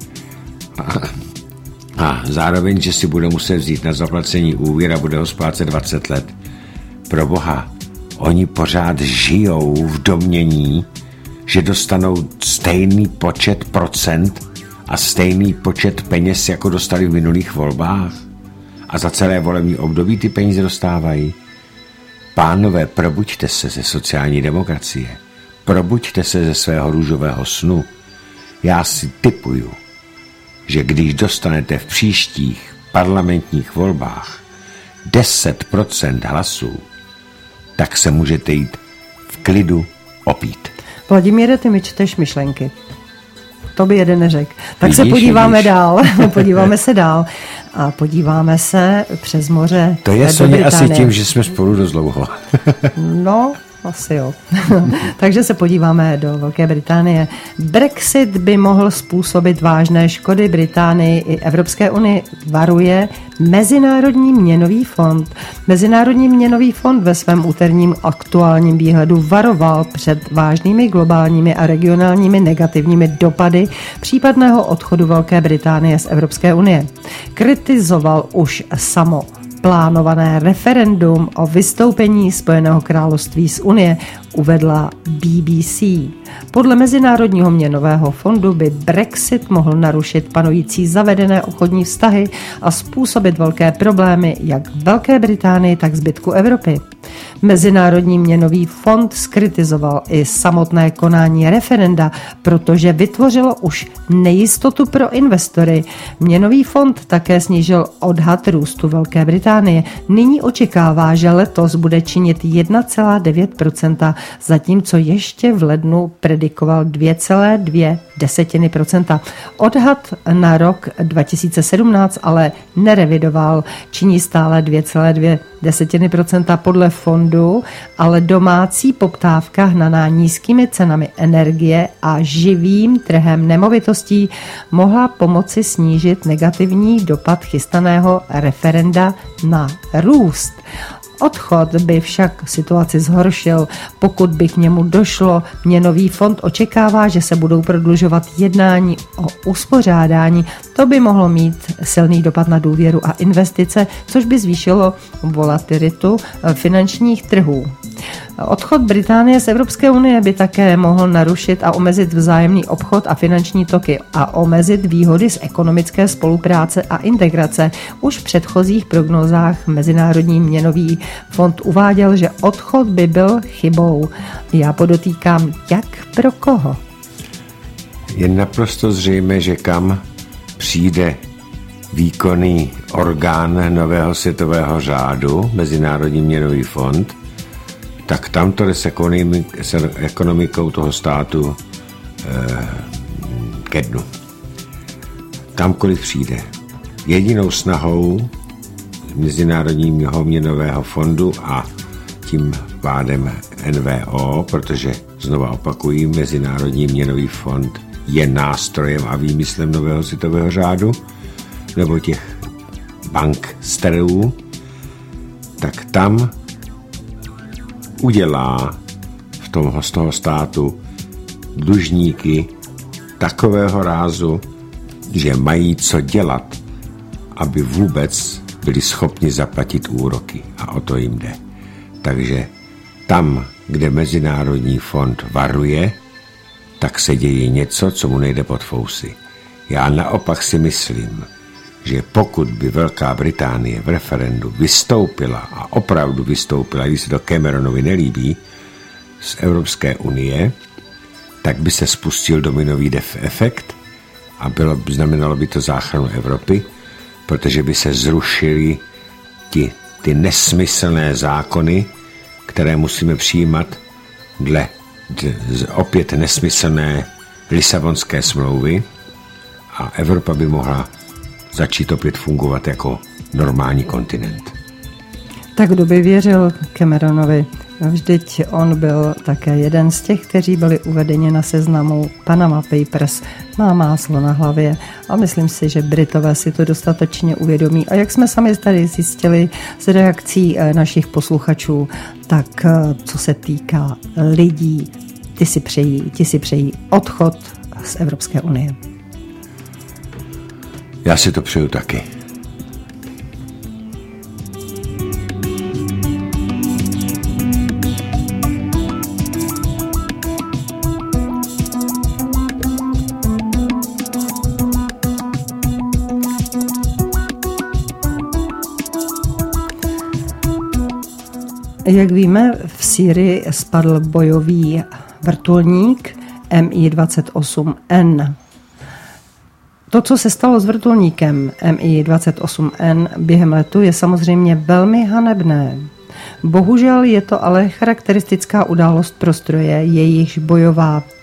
a zároveň, že si bude muset vzít na zaplacení úvěr a bude ho splácet 20 let. Pro boha, oni pořád žijou v domnění, že dostanou stejný počet procent a stejný počet peněz, jako dostali v minulých volbách. A za celé volební období ty peníze dostávají. Pánové, probuďte se ze sociální demokracie. Probuďte se ze svého růžového snu. Já si tipuju, že když dostanete v příštích parlamentních volbách 10% hlasů, tak se můžete jít v klidu opít. Vladimíre, ty mi čteš myšlenky. To by jeden neřekl. Tak vidíš, se podíváme dál. Podíváme se dál. A podíváme se přes moře. To je Soně asi tím, že jsme spolu dost dlouho. No, Asi jo. Takže se podíváme do Velké Británie. Brexit by mohl způsobit vážné škody Británii i Evropské unii, varuje Mezinárodní měnový fond. Mezinárodní měnový fond ve svém úterním aktuálním výhledu varoval před vážnými globálními a regionálními negativními dopady případného odchodu Velké Británie z Evropské unie. Kritizoval už samo plánované referendum o vystoupení Spojeného království z Unie, uvedla BBC. Podle Mezinárodního měnového fondu by Brexit mohl narušit panující zavedené obchodní vztahy a způsobit velké problémy jak Velké Británii, tak zbytku Evropy. Mezinárodní měnový fond zkritizoval i samotné konání referenda, protože vytvořilo už nejistotu pro investory. Měnový fond také snížil odhad růstu Velké Británie. Nyní očekává, že letos bude činit 1,9%, zatímco ještě v lednu predikoval 2,2%. Odhad na rok 2017 ale nerevidoval, činí stále 2,2% podle fondu, ale domácí poptávka hnaná nízkými cenami energie a živým trhem nemovitostí mohla pomoci snížit negativní dopad chystaného referenda na růst. Odchod by však situaci zhoršil. Pokud by k němu došlo, měnový fond očekává, že se budou prodlužovat jednání o uspořádání. To by mohlo mít silný dopad na důvěru a investice, což by zvýšilo volatilitu finančních trhů. Odchod Británie z Evropské unie by také mohl narušit a omezit vzájemný obchod a finanční toky a omezit výhody z ekonomické spolupráce a integrace. Už v předchozích prognózách Mezinárodní měnový fond uváděl, že odchod by byl chybou. Já podotýkám, jak pro koho. Je naprosto zřejmé, že kam přijde výkonný orgán nového světového řádu, Mezinárodní měnový fond, tak tam to jde s ekonomikou toho státu ke dnu. Kamkoliv přijde. Jedinou snahou Mezinárodního měnového fondu a tím pádem NVO, protože znova opakují, Mezinárodní měnový fond je nástrojem a výmyslem nového světového řádu, nebo těch banksterů, tak tam udělá z toho státu dlužníky takového rázu, že mají co dělat, aby vůbec byli schopni zaplatit úroky. A o to jim jde. Takže tam, kde Mezinárodní fond varuje, tak se děje něco, co mu nejde pod fousy. Já naopak si myslím, že pokud by Velká Británie v referendu vystoupila a opravdu vystoupila, když se to Cameronovi nelíbí, z Evropské unie, tak by se spustil dominový efekt a znamenalo by to záchranu Evropy, protože by se zrušily ty nesmyslné zákony, které musíme přijímat dle opět nesmyslné Lisabonské smlouvy a Evropa by mohla začít opět fungovat jako normální kontinent. Tak kdo by věřil Cameronovi? Vždyť on byl také jeden z těch, kteří byli uvedeni na seznamu Panama Papers. Má máslo na hlavě a myslím si, že Britové si to dostatečně uvědomí. A jak jsme sami tady zjistili z reakcí našich posluchačů, tak co se týká lidí, ti si přejí odchod z Evropské unie. Já si to přeju taky. Jak víme, v Sýrii spadl bojový vrtulník Mi-28N. To, co se stalo s vrtulníkem Mi-28N během letu, je samozřejmě velmi hanebné. Bohužel je to ale charakteristická událost pro stroje, jejichž bojová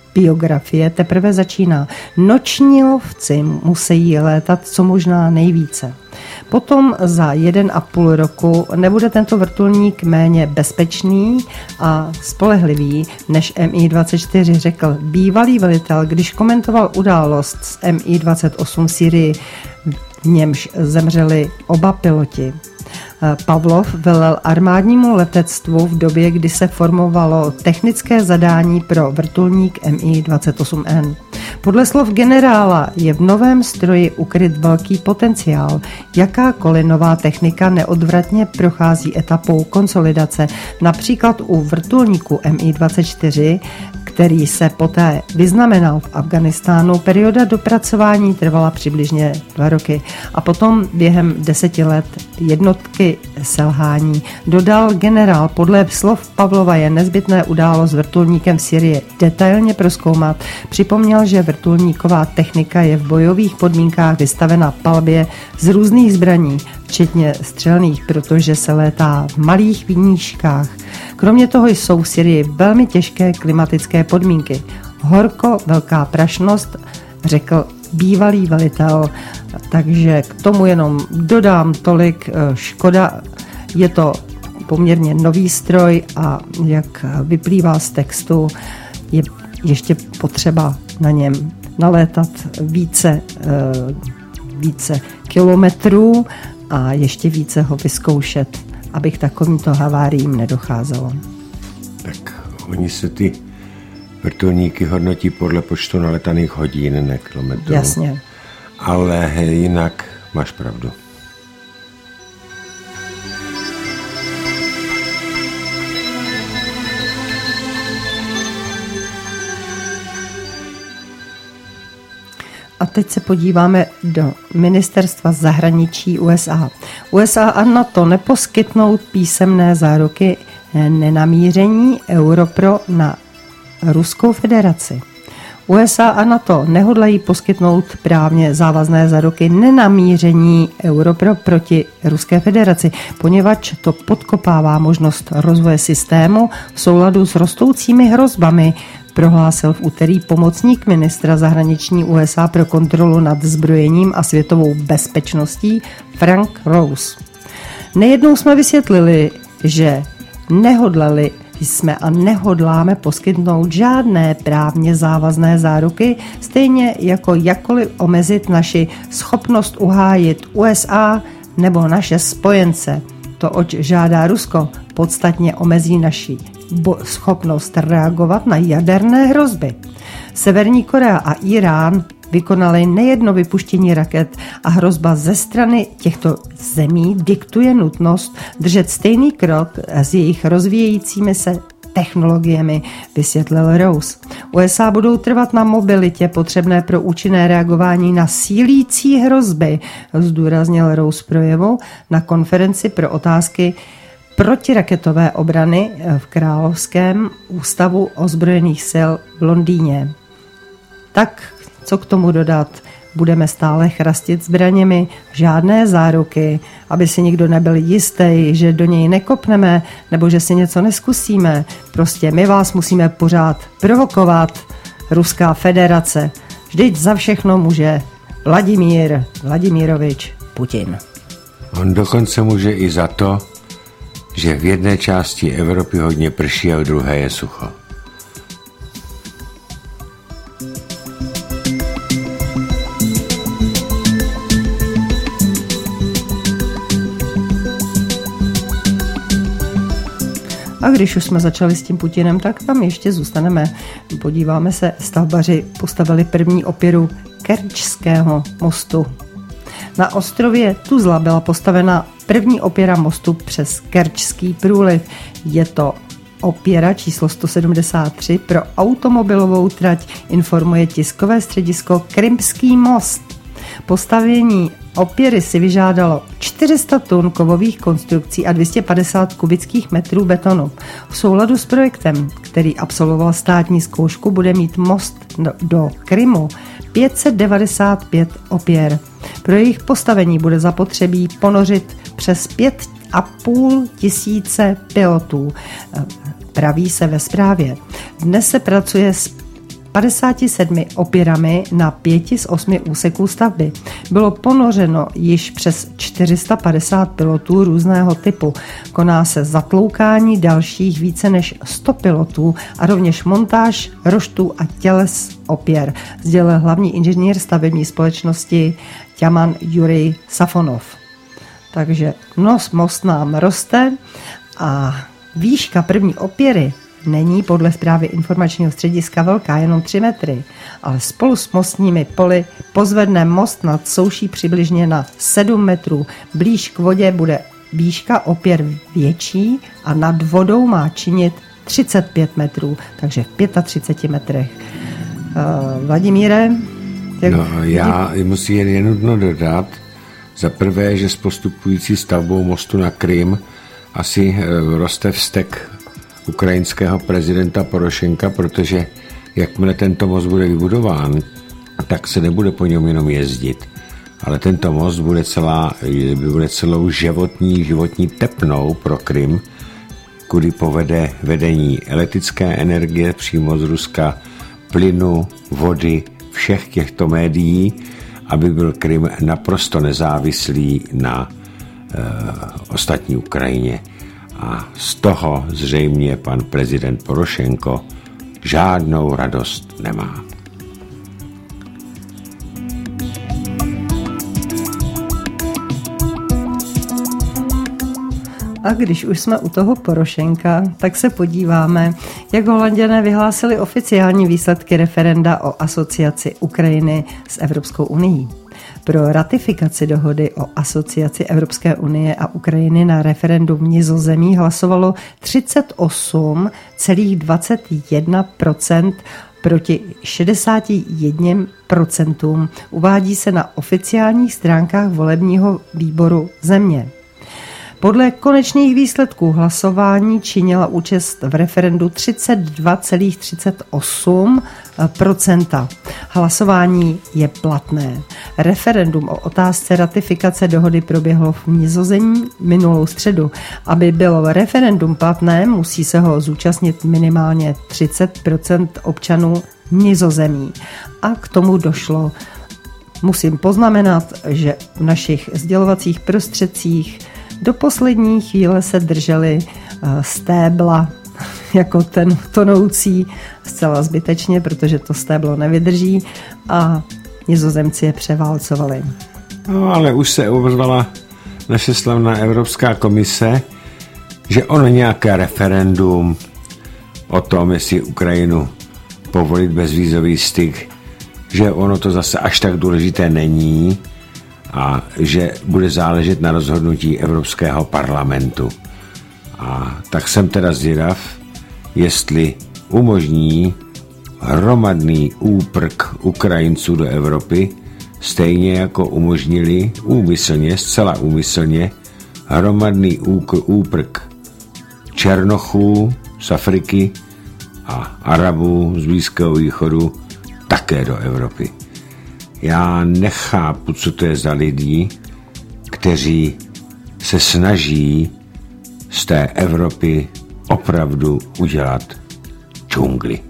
biografie teprve začíná. Noční lovci musí létat co možná nejvíce. Potom za 1,5 roku nebude tento vrtulník méně bezpečný a spolehlivý než Mi-24, řekl bývalý velitel, když komentoval událost z Mi-28 v Sýrii, v němž zemřeli oba piloti. Pavlov velel armádnímu letectvu v době, kdy se formovalo technické zadání pro vrtulník Mi-28N. Podle slov generála je v novém stroji ukryt velký potenciál. Jakákoliv nová technika neodvratně prochází etapou konsolidace. Například u vrtulníku Mi-24, který se poté vyznamenal v Afghánistánu, perioda dopracování trvala přibližně 2 roky a potom během 10 let jednotky selhání. Dodal generál, podle slov Pavlova je nezbytné událost s vrtulníkem v Syrii detailně prozkoumat. Připomněl, že vrtulníková technika je v bojových podmínkách vystavena palbě z různých zbraní, včetně střelných, protože se létá v malých výškách. Kromě toho jsou v Syrii velmi těžké klimatické podmínky. Horko, velká prašnost, řekl bývalý velitel, takže k tomu jenom dodám tolik. Škoda, je to poměrně nový stroj a jak vyplývá z textu, je ještě potřeba na něm nalétat více kilometrů a ještě více ho vyzkoušet, aby k takovýmto haváriím nedocházelo. Tak oni se ty vrtulníky hodnotí podle počtu naletaných hodin, ne kilometrů. Jasně. Ale jinak máš pravdu. A teď se podíváme do ministerstva zahraničí USA. USA a NATO neposkytnou písemné záruky nenamíření Europro na Ruskou federaci. USA a NATO nehodlají poskytnout právně závazné záruky nenamíření Europro proti Ruské federaci, poněvadž to podkopává možnost rozvoje systému v souladu s rostoucími hrozbami, prohlásil v úterý pomocník ministra zahraniční USA pro kontrolu nad zbrojením a světovou bezpečností Frank Rose. Nejednou jsme vysvětlili, že nehodlali jsme a nehodláme poskytnout žádné právně závazné záruky, stejně jako jakkoliv omezit naši schopnost uhájit USA nebo naše spojence. To, oč žádá Rusko, podstatně omezí naši schopnost reagovat na jaderné hrozby. Severní Korea a Irán vykonali nejedno vypuštění raket a hrozba ze strany těchto zemí diktuje nutnost držet stejný krok s jejich rozvíjejícími se technologiemi, vysvětlil Rose. USA budou trvat na mobilitě potřebné pro účinné reagování na sílící hrozby, zdůraznil Rose projevu na konferenci pro otázky protiraketové obrany v Královském ústavu ozbrojených sil v Londýně. Tak, co k tomu dodat? Budeme stále chrastit zbraněmi, žádné záruky, aby si nikdo nebyl jistý, že do něj nekopneme nebo že si něco neskusíme. Prostě my vás musíme pořád provokovat. Ruská federace. Vždyť za všechno může Vladimír Vladimirovič Putin. On dokonce může i za to, že v jedné části Evropy hodně prší a v druhé je sucho. A když už jsme začali s tím Putinem, tak tam ještě zůstaneme. Podíváme se, stavbaři postavili první opěru Kerčského mostu. Na ostrově Tuzla byla postavena první opěra mostu přes Kerčský průliv. Je to opěra číslo 173 pro automobilovou trať, informuje tiskové středisko Krymský most. Postavení opěry si vyžádalo 400 tun kovových konstrukcí a 250 kubických metrů betonu. V souladu s projektem, který absolvoval státní zkoušku, bude mít most do Krymu 595 opěr. Pro jejich postavení bude zapotřebí ponořit přes 5,5 tisíce pilotů, praví se ve zprávě. Dnes se pracuje s 57 opěrami na 5 z 8 úseků stavby. Bylo ponořeno již přes 450 pilotů různého typu. Koná se zatloukání dalších více než 100 pilotů a rovněž montáž roštů a těles opěr, sdělil hlavní inženýr stavební společnosti Tjaman Jurij Safonov. Takže most nám roste a výška první opěry není podle zprávy informačního střediska velká, jenom 3 metry, ale spolu s mostními poli pozvedne most nad souší přibližně na 7 metrů. Blíž k vodě bude výška opěr větší a nad vodou má činit 35 metrů, takže v 35 metrech. Vladimíre? Já musím jen nutno dodat, za prvé, že s postupující stavbou mostu na Krym asi roste vztek ukrajinského prezidenta Porošenka, protože jakmile tento most bude vybudován, tak se nebude po něm jenom jezdit, ale tento most bude celou životní tepnou pro Krym, kudy povede vedení elektrické energie přímo z Ruska, plynu, vody, všech těchto médií, aby byl Krym naprosto nezávislý na ostatní Ukrajině. A z toho zřejmě pan prezident Porošenko žádnou radost nemá. A když už jsme u toho Porošenka, tak se podíváme, jak Holanďané vyhlásili oficiální výsledky referenda o asociaci Ukrajiny s Evropskou unií. Pro ratifikaci dohody o asociaci Evropské unie a Ukrajiny na referendu v Nizozemí hlasovalo 38,21% proti 61%. Uvádí se na oficiálních stránkách volebního výboru země. Podle konečných výsledků hlasování činila účast v referendu 32,38%. Hlasování je platné. Referendum o otázce ratifikace dohody proběhlo v Nizozemí minulou středu. Aby bylo referendum platné, musí se ho zúčastnit minimálně 30% občanů Nizozemí. A k tomu došlo. Musím poznamenat, že v našich sdělovacích prostředcích do poslední chvíle se drželi stébla jako ten tonoucí zcela zbytečně, protože to stéblo nevydrží a Nizozemci je převálcovali. No, ale už se ozvala naše slavná Evropská komise, že ono nějaké referendum o tom, jestli Ukrajinu povolit bezvízový styk, že ono to zase až tak důležité není a že bude záležet na rozhodnutí Evropského parlamentu. A tak jsem teda zvědav, jestli umožní hromadný úprk Ukrajinců do Evropy, stejně jako umožnili zcela úmyslně, hromadný úprk Černochů z Afriky a Arabů z Blízkého východu také do Evropy. Já nechápu, co to je za lidi, kteří se snaží z té Evropy opravdu udělat džungli.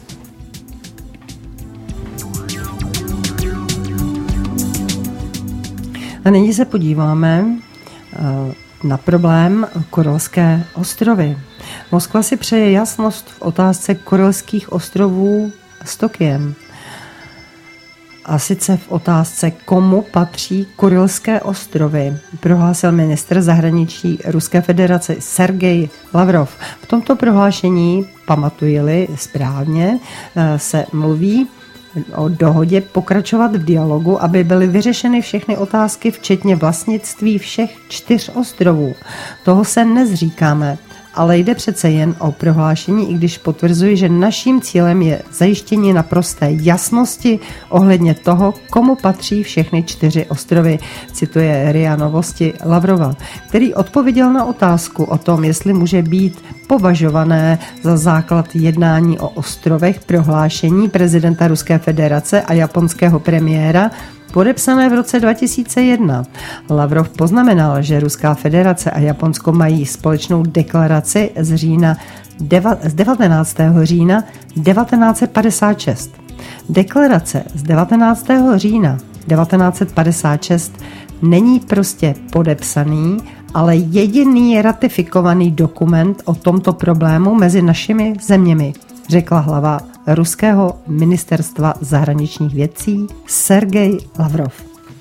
A nyní se podíváme na problém Kurilské ostrovy. Moskva si přeje jasnost v otázce Kurilských ostrovů s Tokiem. A sice v otázce, komu patří Kurilské ostrovy, prohlásil ministr zahraničí Ruské federace Sergej Lavrov. V tomto prohlášení, pamatuji-li správně, se mluví o dohodě pokračovat v dialogu, aby byly vyřešeny všechny otázky, včetně vlastnictví všech 4 ostrovů. Toho se nezříkáme, ale jde přece jen o prohlášení, i když potvrzuji, že naším cílem je zajištění naprosté jasnosti ohledně toho, komu patří všechny 4 ostrovy, cituje RIA Novosti Lavrova, který odpověděl na otázku o tom, jestli může být považované za základ jednání o ostrovech prohlášení prezidenta Ruské federace a japonského premiéra podepsané v roce 2001. Lavrov poznamenal, že Ruská federace a Japonsko mají společnou deklaraci z 19. října 1956. Deklarace z 19. října 1956 není prostě podepsaný, ale jediný ratifikovaný dokument o tomto problému mezi našimi zeměmi, řekla hlava ruského ministerstva zahraničních věcí Sergej Lavrov.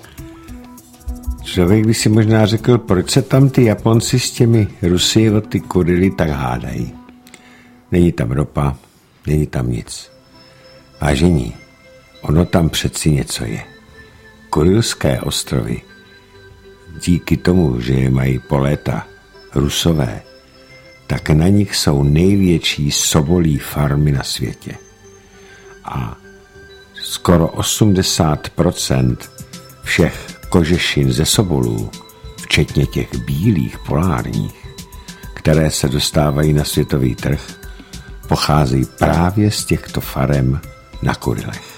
Člověk by si možná řekl, proč se tam ty Japonci s těmi Rusy o ty Kurily tak hádají. Není tam ropa, není tam nic. Vážení, ono tam přeci něco je. Kurilské ostrovy, díky tomu, že je mají po léta Rusové, tak na nich jsou největší sobolí farmy na světě. A skoro 80% všech kožešin ze sobolů, včetně těch bílých polárních, které se dostávají na světový trh, pocházejí právě z těchto farem na Kurilech.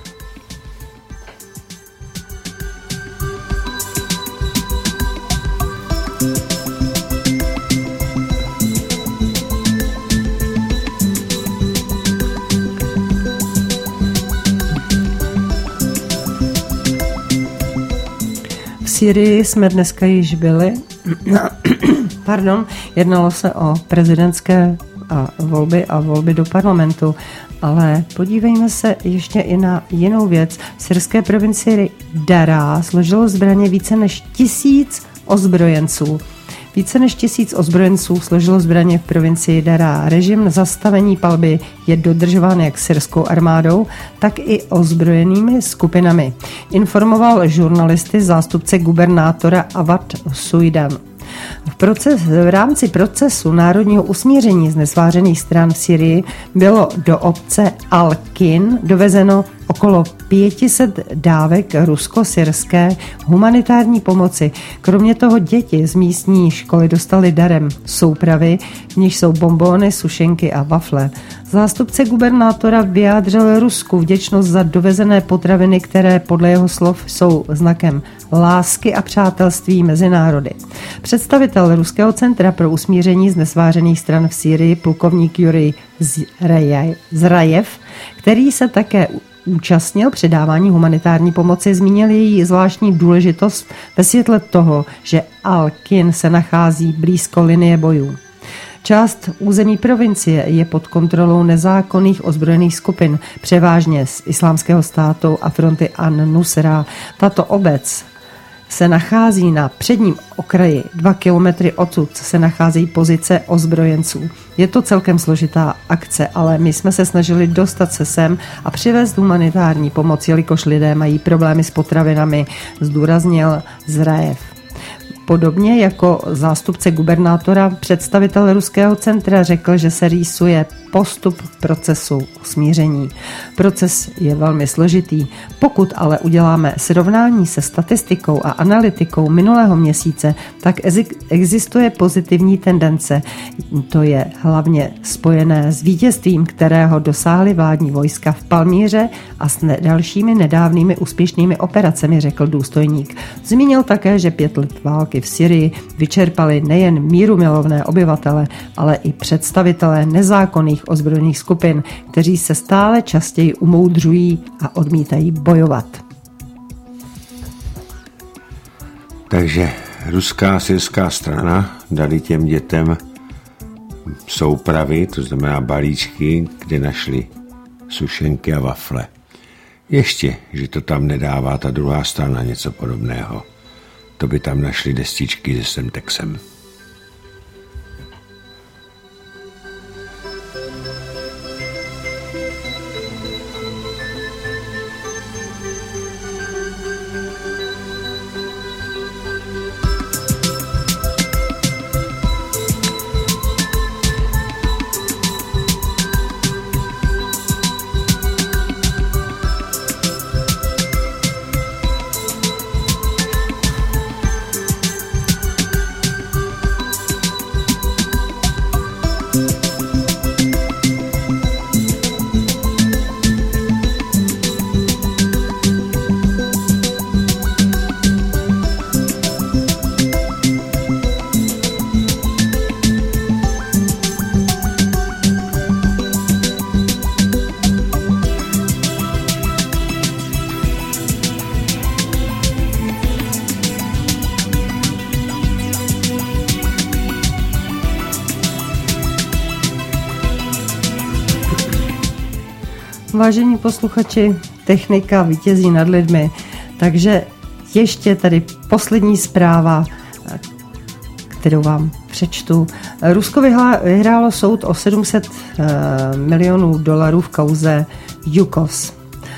V Sýrii jsme dneska již byli. Jednalo se o prezidentské volby a volby do parlamentu, ale podívejme se ještě i na jinou věc. V syrské provincii Daraa složilo zbraně více než 1000 ozbrojenců. Více než 1000 ozbrojenců složilo zbraně v provincii Daraa. Režim zastavení palby je dodržován jak syrskou armádou, tak i ozbrojenými skupinami. Informoval žurnalisty zástupce gubernátora Avad Suidan. V rámci procesu národního usmíření znesvářených stran v Syrii bylo do obce Al-Kin dovezeno okolo 500 dávek rusko-syrské humanitární pomoci. Kromě toho děti z místní školy dostaly darem soupravy, v níž jsou bonbóny, sušenky a wafle. Zástupce gubernátora vyjádřil Rusku vděčnost za dovezené potraviny, které podle jeho slov jsou znakem lásky a přátelství mezi národy. Představitel Ruského centra pro usmíření znesvářených stran v Sýrii, plukovník Jurij Zrajev, který se také účastnil předávání humanitární pomoci, zmínil její zvláštní důležitost ve světle toho, že Al-Kin se nachází blízko linie bojů. Část území provincie je pod kontrolou nezákonných ozbrojených skupin, převážně z Islámského státu a fronty An-Nusra. Tato obec se nachází na předním okraji, 2 kilometry odsud se nacházejí pozice ozbrojenců. Je to celkem složitá akce, ale my jsme se snažili dostat se sem a přivést humanitární pomoc, jelikož lidé mají problémy s potravinami, zdůraznil Zrajev. Podobně jako zástupce gubernátora, představitel Ruského centra řekl, že se rýsuje postup v procesu usmíření. Proces je velmi složitý. Pokud ale uděláme srovnání se statistikou a analytikou minulého měsíce, tak existuje pozitivní tendence. To je hlavně spojené s vítězstvím, kterého dosáhly vládní vojska v Palmíře a s dalšími nedávnými úspěšnými operacemi, řekl důstojník. Zmínil také, že 5 let války v Syrii vyčerpali nejen mírumilovné obyvatele, ale i představitelé nezákonných ozbrojených skupin, kteří se stále častěji umoudřují a odmítají bojovat. Takže ruská a syrská strana dali těm dětem soupravy, to znamená balíčky, kde našli sušenky a wafle. Ještě, že to tam nedává ta druhá strana něco podobného. To by tam našli destičky se Semtexem. vážení posluchači, technika vítězí nad lidmi, takže ještě tady poslední zpráva, kterou vám přečtu. Rusko vyhrálo soud o $700 milionů v kauze Yukos.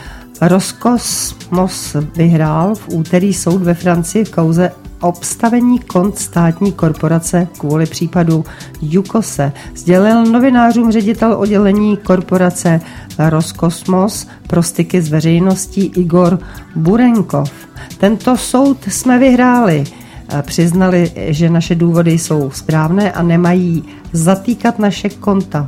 Roskosmos vyhrál v úterý soud ve Francii v kauze obstavení kont státní korporace kvůli případu Yukose, sdělil novinářům ředitel oddělení korporace Roskosmos pro styky s veřejností Igor Burenkov. Tento soud jsme vyhráli. Přiznali, že naše důvody jsou správné a nemají zatýkat naše konta.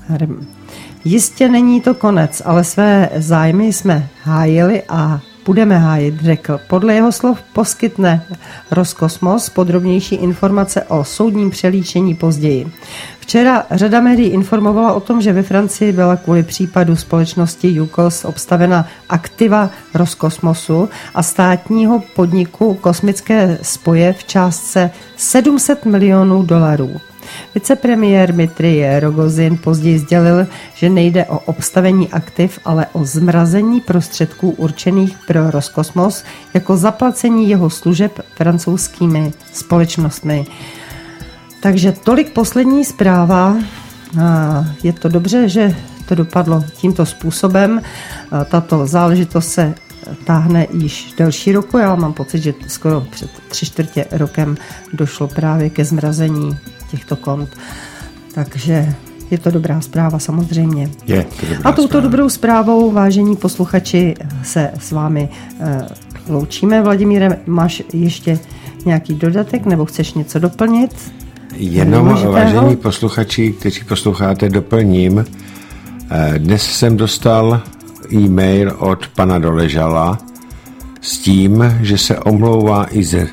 Jistě není to konec, ale své zájmy jsme hájili a budeme hájit, řekl. Podle jeho slov poskytne Roskosmos podrobnější informace o soudním přelíčení později. Včera řada médií informovala o tom, že ve Francii byla kvůli případu společnosti Yukos obstavena aktiva Roskosmosu a státního podniku kosmické spoje v částce $700 milionů. Vicepremiér Dmitrij Rogozin později sdělil, že nejde o obstavení aktiv, ale o zmrazení prostředků určených pro Roskosmos jako zaplacení jeho služeb francouzskými společnostmi. Takže tolik poslední zpráva. Je to dobře, že to dopadlo tímto způsobem. Tato záležitost se táhne již delší roku. Já mám pocit, že skoro před 3/4 rokem došlo právě ke zmrazení těchto kont. Takže je to dobrá zpráva samozřejmě. A touto dobrou zprávou, vážení posluchači, se s vámi loučíme. Vladimíre, máš ještě nějaký dodatek nebo chceš něco doplnit? Jenom, vážení posluchači, kteří posloucháte, doplním. Dnes jsem dostal e-mail od pana Doležala s tím, že se omlouvá i z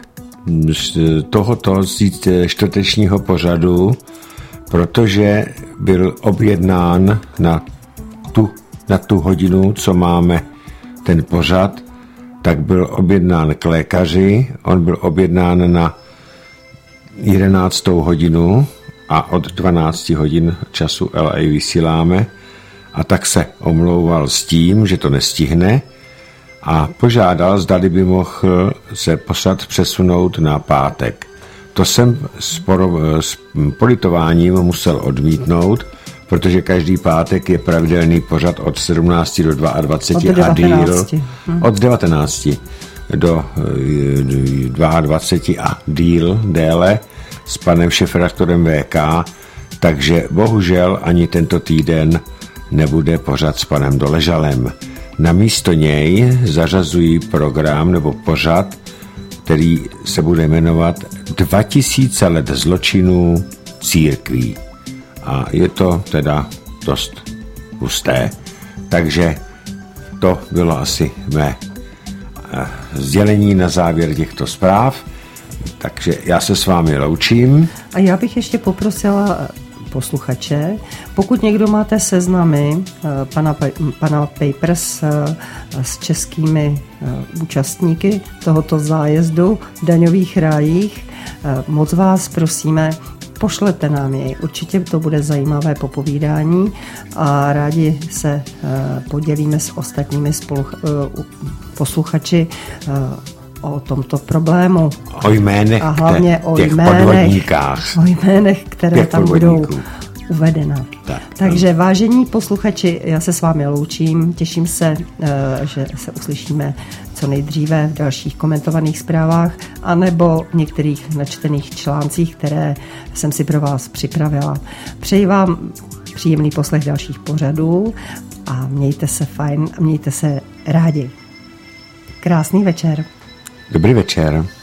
tohoto čtvrtečního pořadu, protože byl objednán na tu hodinu, co máme ten pořad, tak byl objednán k lékaři, on byl objednán na 11. hodinu a od 12 hodin času LA vysíláme a tak se omlouval s tím, že to nestihne a požádal, zdali by mohl se pořad přesunout na pátek. To jsem s politováním musel odmítnout, protože každý pátek je pravidelný pořad od 17 do 22 a díl od 19 do 22 a déle s panem šéfredaktorem VK, takže bohužel ani tento týden nebude pořad s panem Doležalem. Namísto něj zařazují program nebo pořad, který se bude jmenovat 2000 let zločinů církví. A je to teda dost husté. Takže to bylo asi mé sdělení na závěr těchto zpráv. Takže já se s vámi loučím. A já bych ještě poprosila posluchače, pokud někdo máte seznamy pana Papers s českými účastníky tohoto zájezdu v daňových rájích, moc vás prosíme, pošlete nám jej. Určitě to bude zajímavé popovídání a rádi se podělíme s ostatními posluchači o tomto problému. O jménech, a hlavně o jménech, které tam budou uvedena. Takže vážení posluchači, já se s vámi loučím, těším se, že se uslyšíme co nejdříve v dalších komentovaných zprávách anebo v některých načtených článcích, které jsem si pro vás připravila. Přeji vám příjemný poslech dalších pořadů a mějte se fajn a mějte se rádi. Krásný večer. Dobrý večer.